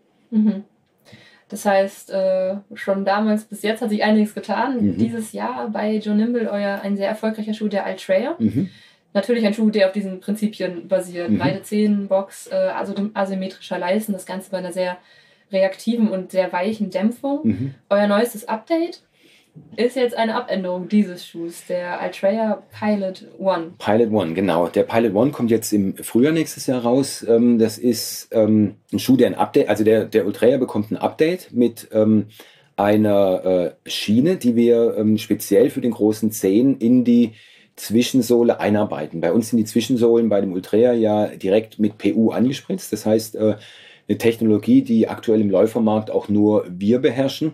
Das heißt, schon damals bis jetzt hat sich einiges getan. Dieses Jahr bei Joe Nimble ein sehr erfolgreicher Schuh, der Ultraya. Natürlich ein Schuh, der auf diesen Prinzipien basiert. Breite Zehenbox, asymmetrischer Leisten, das Ganze bei einer sehr reaktiven und sehr weichen Dämpfung. Euer neuestes Update ist jetzt eine Abänderung dieses Schuhs, der Ultraya Pilot One. Pilot One, genau. Der Pilot One kommt jetzt im Frühjahr nächstes Jahr raus. Das ist ein Schuh, der ein Update, also der Ultraya bekommt ein Update mit einer Schiene, die wir speziell für den großen Zehen in die Zwischensohle einarbeiten. Bei uns sind die Zwischensohlen bei dem Ultraya ja direkt mit PU angespritzt. Das heißt, eine Technologie, die aktuell im Läufermarkt auch nur wir beherrschen,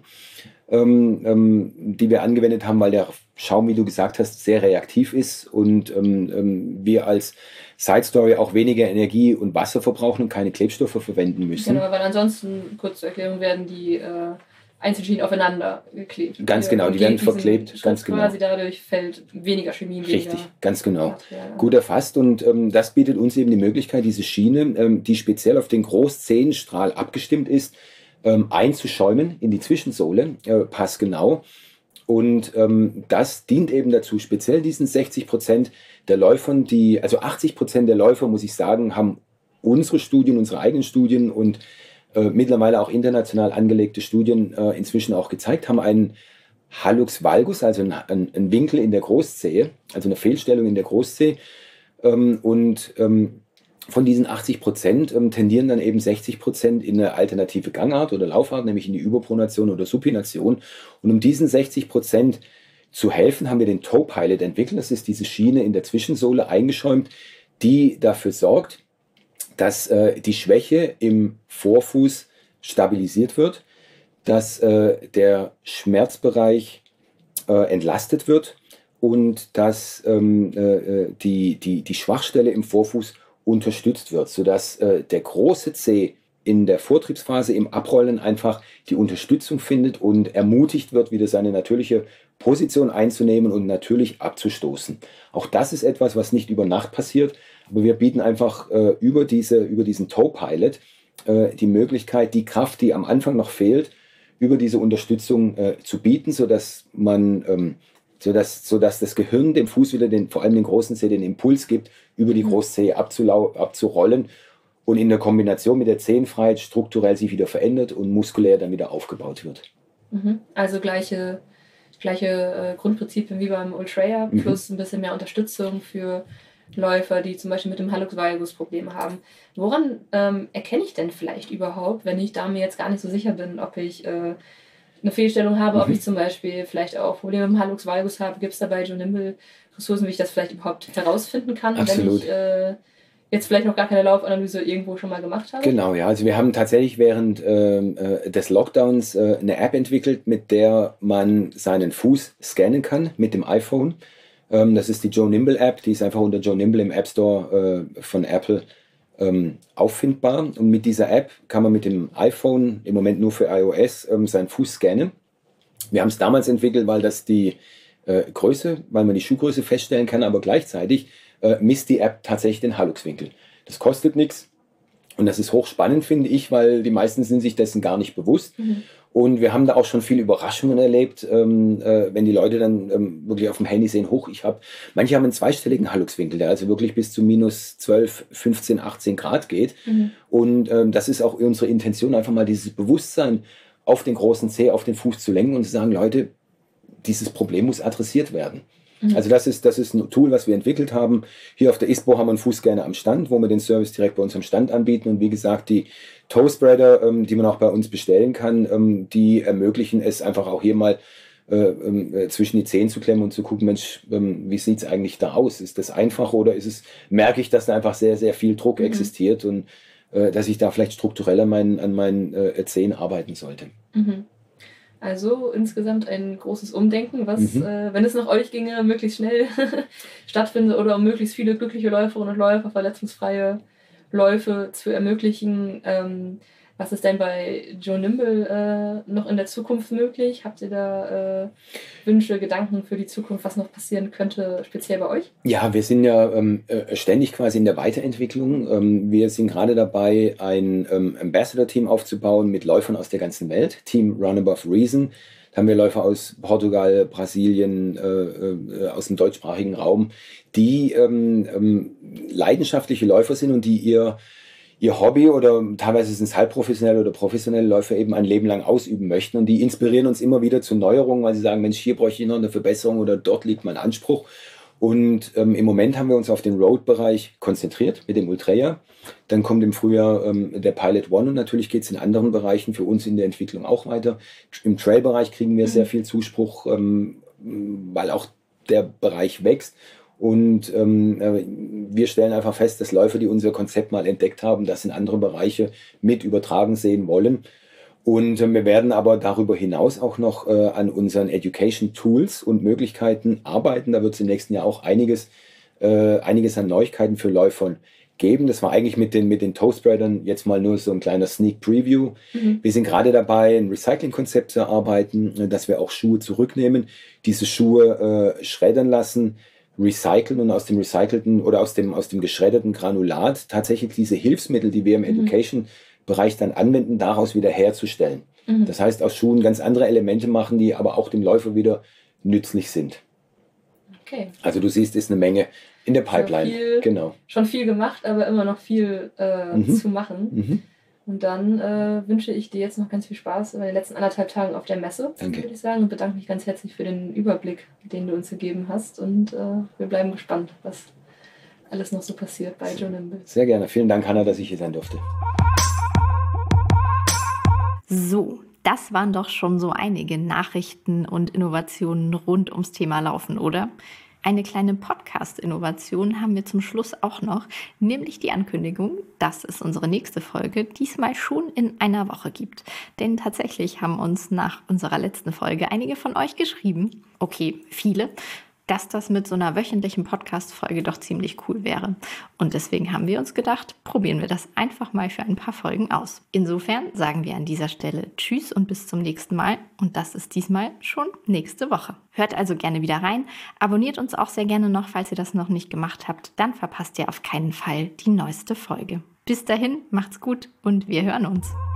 die wir angewendet haben, weil der Schaum, wie du gesagt hast, sehr reaktiv ist und wir als Side Story auch weniger Energie und Wasser verbrauchen und keine Klebstoffe verwenden müssen. Genau, weil ansonsten, kurz zur Erklärung, werden die Einzelschienen aufeinander geklebt. Ganz genau, die werden verklebt. Ganz genau. Quasi dadurch fällt weniger Chemie. Richtig, ganz genau. Material. Gut erfasst und das bietet uns eben die Möglichkeit, diese Schiene, die speziell auf den Großzehenstrahl abgestimmt ist, einzuschäumen in die Zwischensohle, passgenau. Und das dient eben dazu, speziell diesen 60% der Läufern, also 80% der Läufer, muss ich sagen, haben unsere Studien, unsere eigenen Studien und mittlerweile auch international angelegte Studien inzwischen auch gezeigt, haben einen Hallux valgus, also einen Winkel in der Großzehe, also eine Fehlstellung in der Großzehe. Von diesen 80% tendieren dann eben 60% in eine alternative Gangart oder Laufart, nämlich in die Überpronation oder Supination. Und um diesen 60% zu helfen, haben wir den Toe Pilot entwickelt. Das ist diese Schiene in der Zwischensohle eingeschäumt, die dafür sorgt, dass die Schwäche im Vorfuß stabilisiert wird, dass der Schmerzbereich entlastet wird und dass die Schwachstelle im Vorfuß unterstützt wird, sodass der große Zeh in der Vortriebsphase im Abrollen einfach die Unterstützung findet und ermutigt wird, wieder seine natürliche Position einzunehmen und natürlich abzustoßen. Auch das ist etwas, was nicht über Nacht passiert, aber wir bieten einfach über diesen Toe Pilot die Möglichkeit, die Kraft, die am Anfang noch fehlt, über diese Unterstützung zu bieten, sodass das Gehirn dem Fuß wieder vor allem den großen Zeh den Impuls gibt, über die Großzehe abzurollen und in der Kombination mit der Zehenfreiheit strukturell sich wieder verändert und muskulär dann wieder aufgebaut wird. Also gleiche Grundprinzipien wie beim Ultraya, plus ein bisschen mehr Unterstützung für Läufer, die zum Beispiel mit dem Hallux valgus Probleme haben. Woran erkenne ich denn vielleicht überhaupt, wenn ich da mir jetzt gar nicht so sicher bin, ob ich eine Fehlstellung habe, ob ich zum Beispiel vielleicht auch Probleme mit dem Hallux valgus habe? Gibt es da bei Joe Nimble Ressourcen, wie ich das vielleicht überhaupt herausfinden kann, Absolut. wenn ich jetzt vielleicht noch gar keine Laufanalyse irgendwo schon mal gemacht habe? Genau, ja. Also wir haben tatsächlich während des Lockdowns eine App entwickelt, mit der man seinen Fuß scannen kann mit dem iPhone. Das ist die Joe Nimble App, die ist einfach unter Joe Nimble im App Store von Apple auffindbar. Und mit dieser App kann man mit dem iPhone, im Moment nur für iOS, seinen Fuß scannen. Wir haben es damals entwickelt, weil das die Größe, weil man die Schuhgröße feststellen kann, aber gleichzeitig misst die App tatsächlich den Halluxwinkel. Das kostet nichts und das ist hochspannend, finde ich, weil die meisten sind sich dessen gar nicht bewusst. Und wir haben da auch schon viele Überraschungen erlebt, wenn die Leute dann wirklich auf dem Handy sehen, manche haben einen zweistelligen Halluxwinkel, der also wirklich bis zu minus 12, 15, 18 Grad geht. Und das ist auch unsere Intention, einfach mal dieses Bewusstsein auf den großen Zeh, auf den Fuß zu lenken und zu sagen, Leute, dieses Problem muss adressiert werden. Also das ist ein Tool, was wir entwickelt haben. Hier auf der ISPO haben wir einen Fußscanner am Stand, wo wir den Service direkt bei uns am Stand anbieten. Und wie gesagt, die Toe-Spreader, die man auch bei uns bestellen kann, die ermöglichen es einfach auch hier mal zwischen die Zehen zu klemmen und zu gucken, Mensch, wie sieht es eigentlich da aus? Ist das einfach oder merke ich, dass da einfach sehr, sehr viel Druck existiert und dass ich da vielleicht strukturell an meinen Zehen arbeiten sollte. Also insgesamt ein großes Umdenken, was, wenn es nach euch ginge, möglichst schnell stattfindet oder um möglichst viele glückliche Läuferinnen und Läufer, verletzungsfreie Läufe zu ermöglichen. Was ist denn bei Joe Nimble noch in der Zukunft möglich? Habt ihr da Wünsche, Gedanken für die Zukunft, was noch passieren könnte, speziell bei euch? Ja, wir sind ja ständig quasi in der Weiterentwicklung. Wir sind gerade dabei, ein Ambassador-Team aufzubauen mit Läufern aus der ganzen Welt. Team Run Above Reason. Da haben wir Läufer aus Portugal, Brasilien, aus dem deutschsprachigen Raum, die leidenschaftliche Läufer sind und die ihr Hobby oder teilweise sind es halbprofessionelle oder professionelle Läufer eben ein Leben lang ausüben möchten. Und die inspirieren uns immer wieder zu Neuerungen, weil sie sagen, Mensch, hier bräuchte ich noch eine Verbesserung oder dort liegt mein Anspruch. Und im Moment haben wir uns auf den Road-Bereich konzentriert mit dem Ultraya. Dann kommt im Frühjahr der Pilot One und natürlich geht es in anderen Bereichen für uns in der Entwicklung auch weiter. Im Trail-Bereich kriegen wir sehr viel Zuspruch, weil auch der Bereich wächst. Und wir stellen einfach fest, dass Läufer, die unser Konzept mal entdeckt haben, das in andere Bereiche mit übertragen sehen wollen. Und wir werden aber darüber hinaus auch noch an unseren Education Tools und Möglichkeiten arbeiten. Da wird es im nächsten Jahr auch einiges an Neuigkeiten für Läufern geben. Das war eigentlich mit den Toe-Spreadern jetzt mal nur so ein kleiner Sneak Preview. Wir sind gerade dabei, ein Recycling-Konzept zu erarbeiten, dass wir auch Schuhe zurücknehmen, diese Schuhe schreddern lassen, recyceln und aus dem recycelten oder aus dem geschredderten Granulat tatsächlich diese Hilfsmittel, die wir im Education-Bereich dann anwenden, daraus wieder herzustellen. Das heißt, aus Schuhen ganz andere Elemente machen, die aber auch dem Läufer wieder nützlich sind. Okay. Also du siehst, ist eine Menge in der Pipeline. Schon viel gemacht, aber immer noch viel zu machen. Und dann wünsche ich dir jetzt noch ganz viel Spaß in den letzten 1,5 Tagen auf der Messe, würde ich sagen. Und bedanke mich ganz herzlich für den Überblick, den du uns gegeben hast. Und wir bleiben gespannt, was alles noch so passiert bei Joe Nimble. Sehr gerne. Vielen Dank, Hanna, dass ich hier sein durfte. So, das waren doch schon so einige Nachrichten und Innovationen rund ums Thema Laufen, oder? Eine kleine Podcast-Innovation haben wir zum Schluss auch noch, nämlich die Ankündigung, dass es unsere nächste Folge diesmal schon in einer Woche gibt. Denn tatsächlich haben uns nach unserer letzten Folge einige von euch geschrieben, okay, viele, dass das mit so einer wöchentlichen Podcast-Folge doch ziemlich cool wäre. Und deswegen haben wir uns gedacht, probieren wir das einfach mal für ein paar Folgen aus. Insofern sagen wir an dieser Stelle Tschüss und bis zum nächsten Mal. Und das ist diesmal schon nächste Woche. Hört also gerne wieder rein. Abonniert uns auch sehr gerne noch, falls ihr das noch nicht gemacht habt. Dann verpasst ihr auf keinen Fall die neueste Folge. Bis dahin, macht's gut und wir hören uns.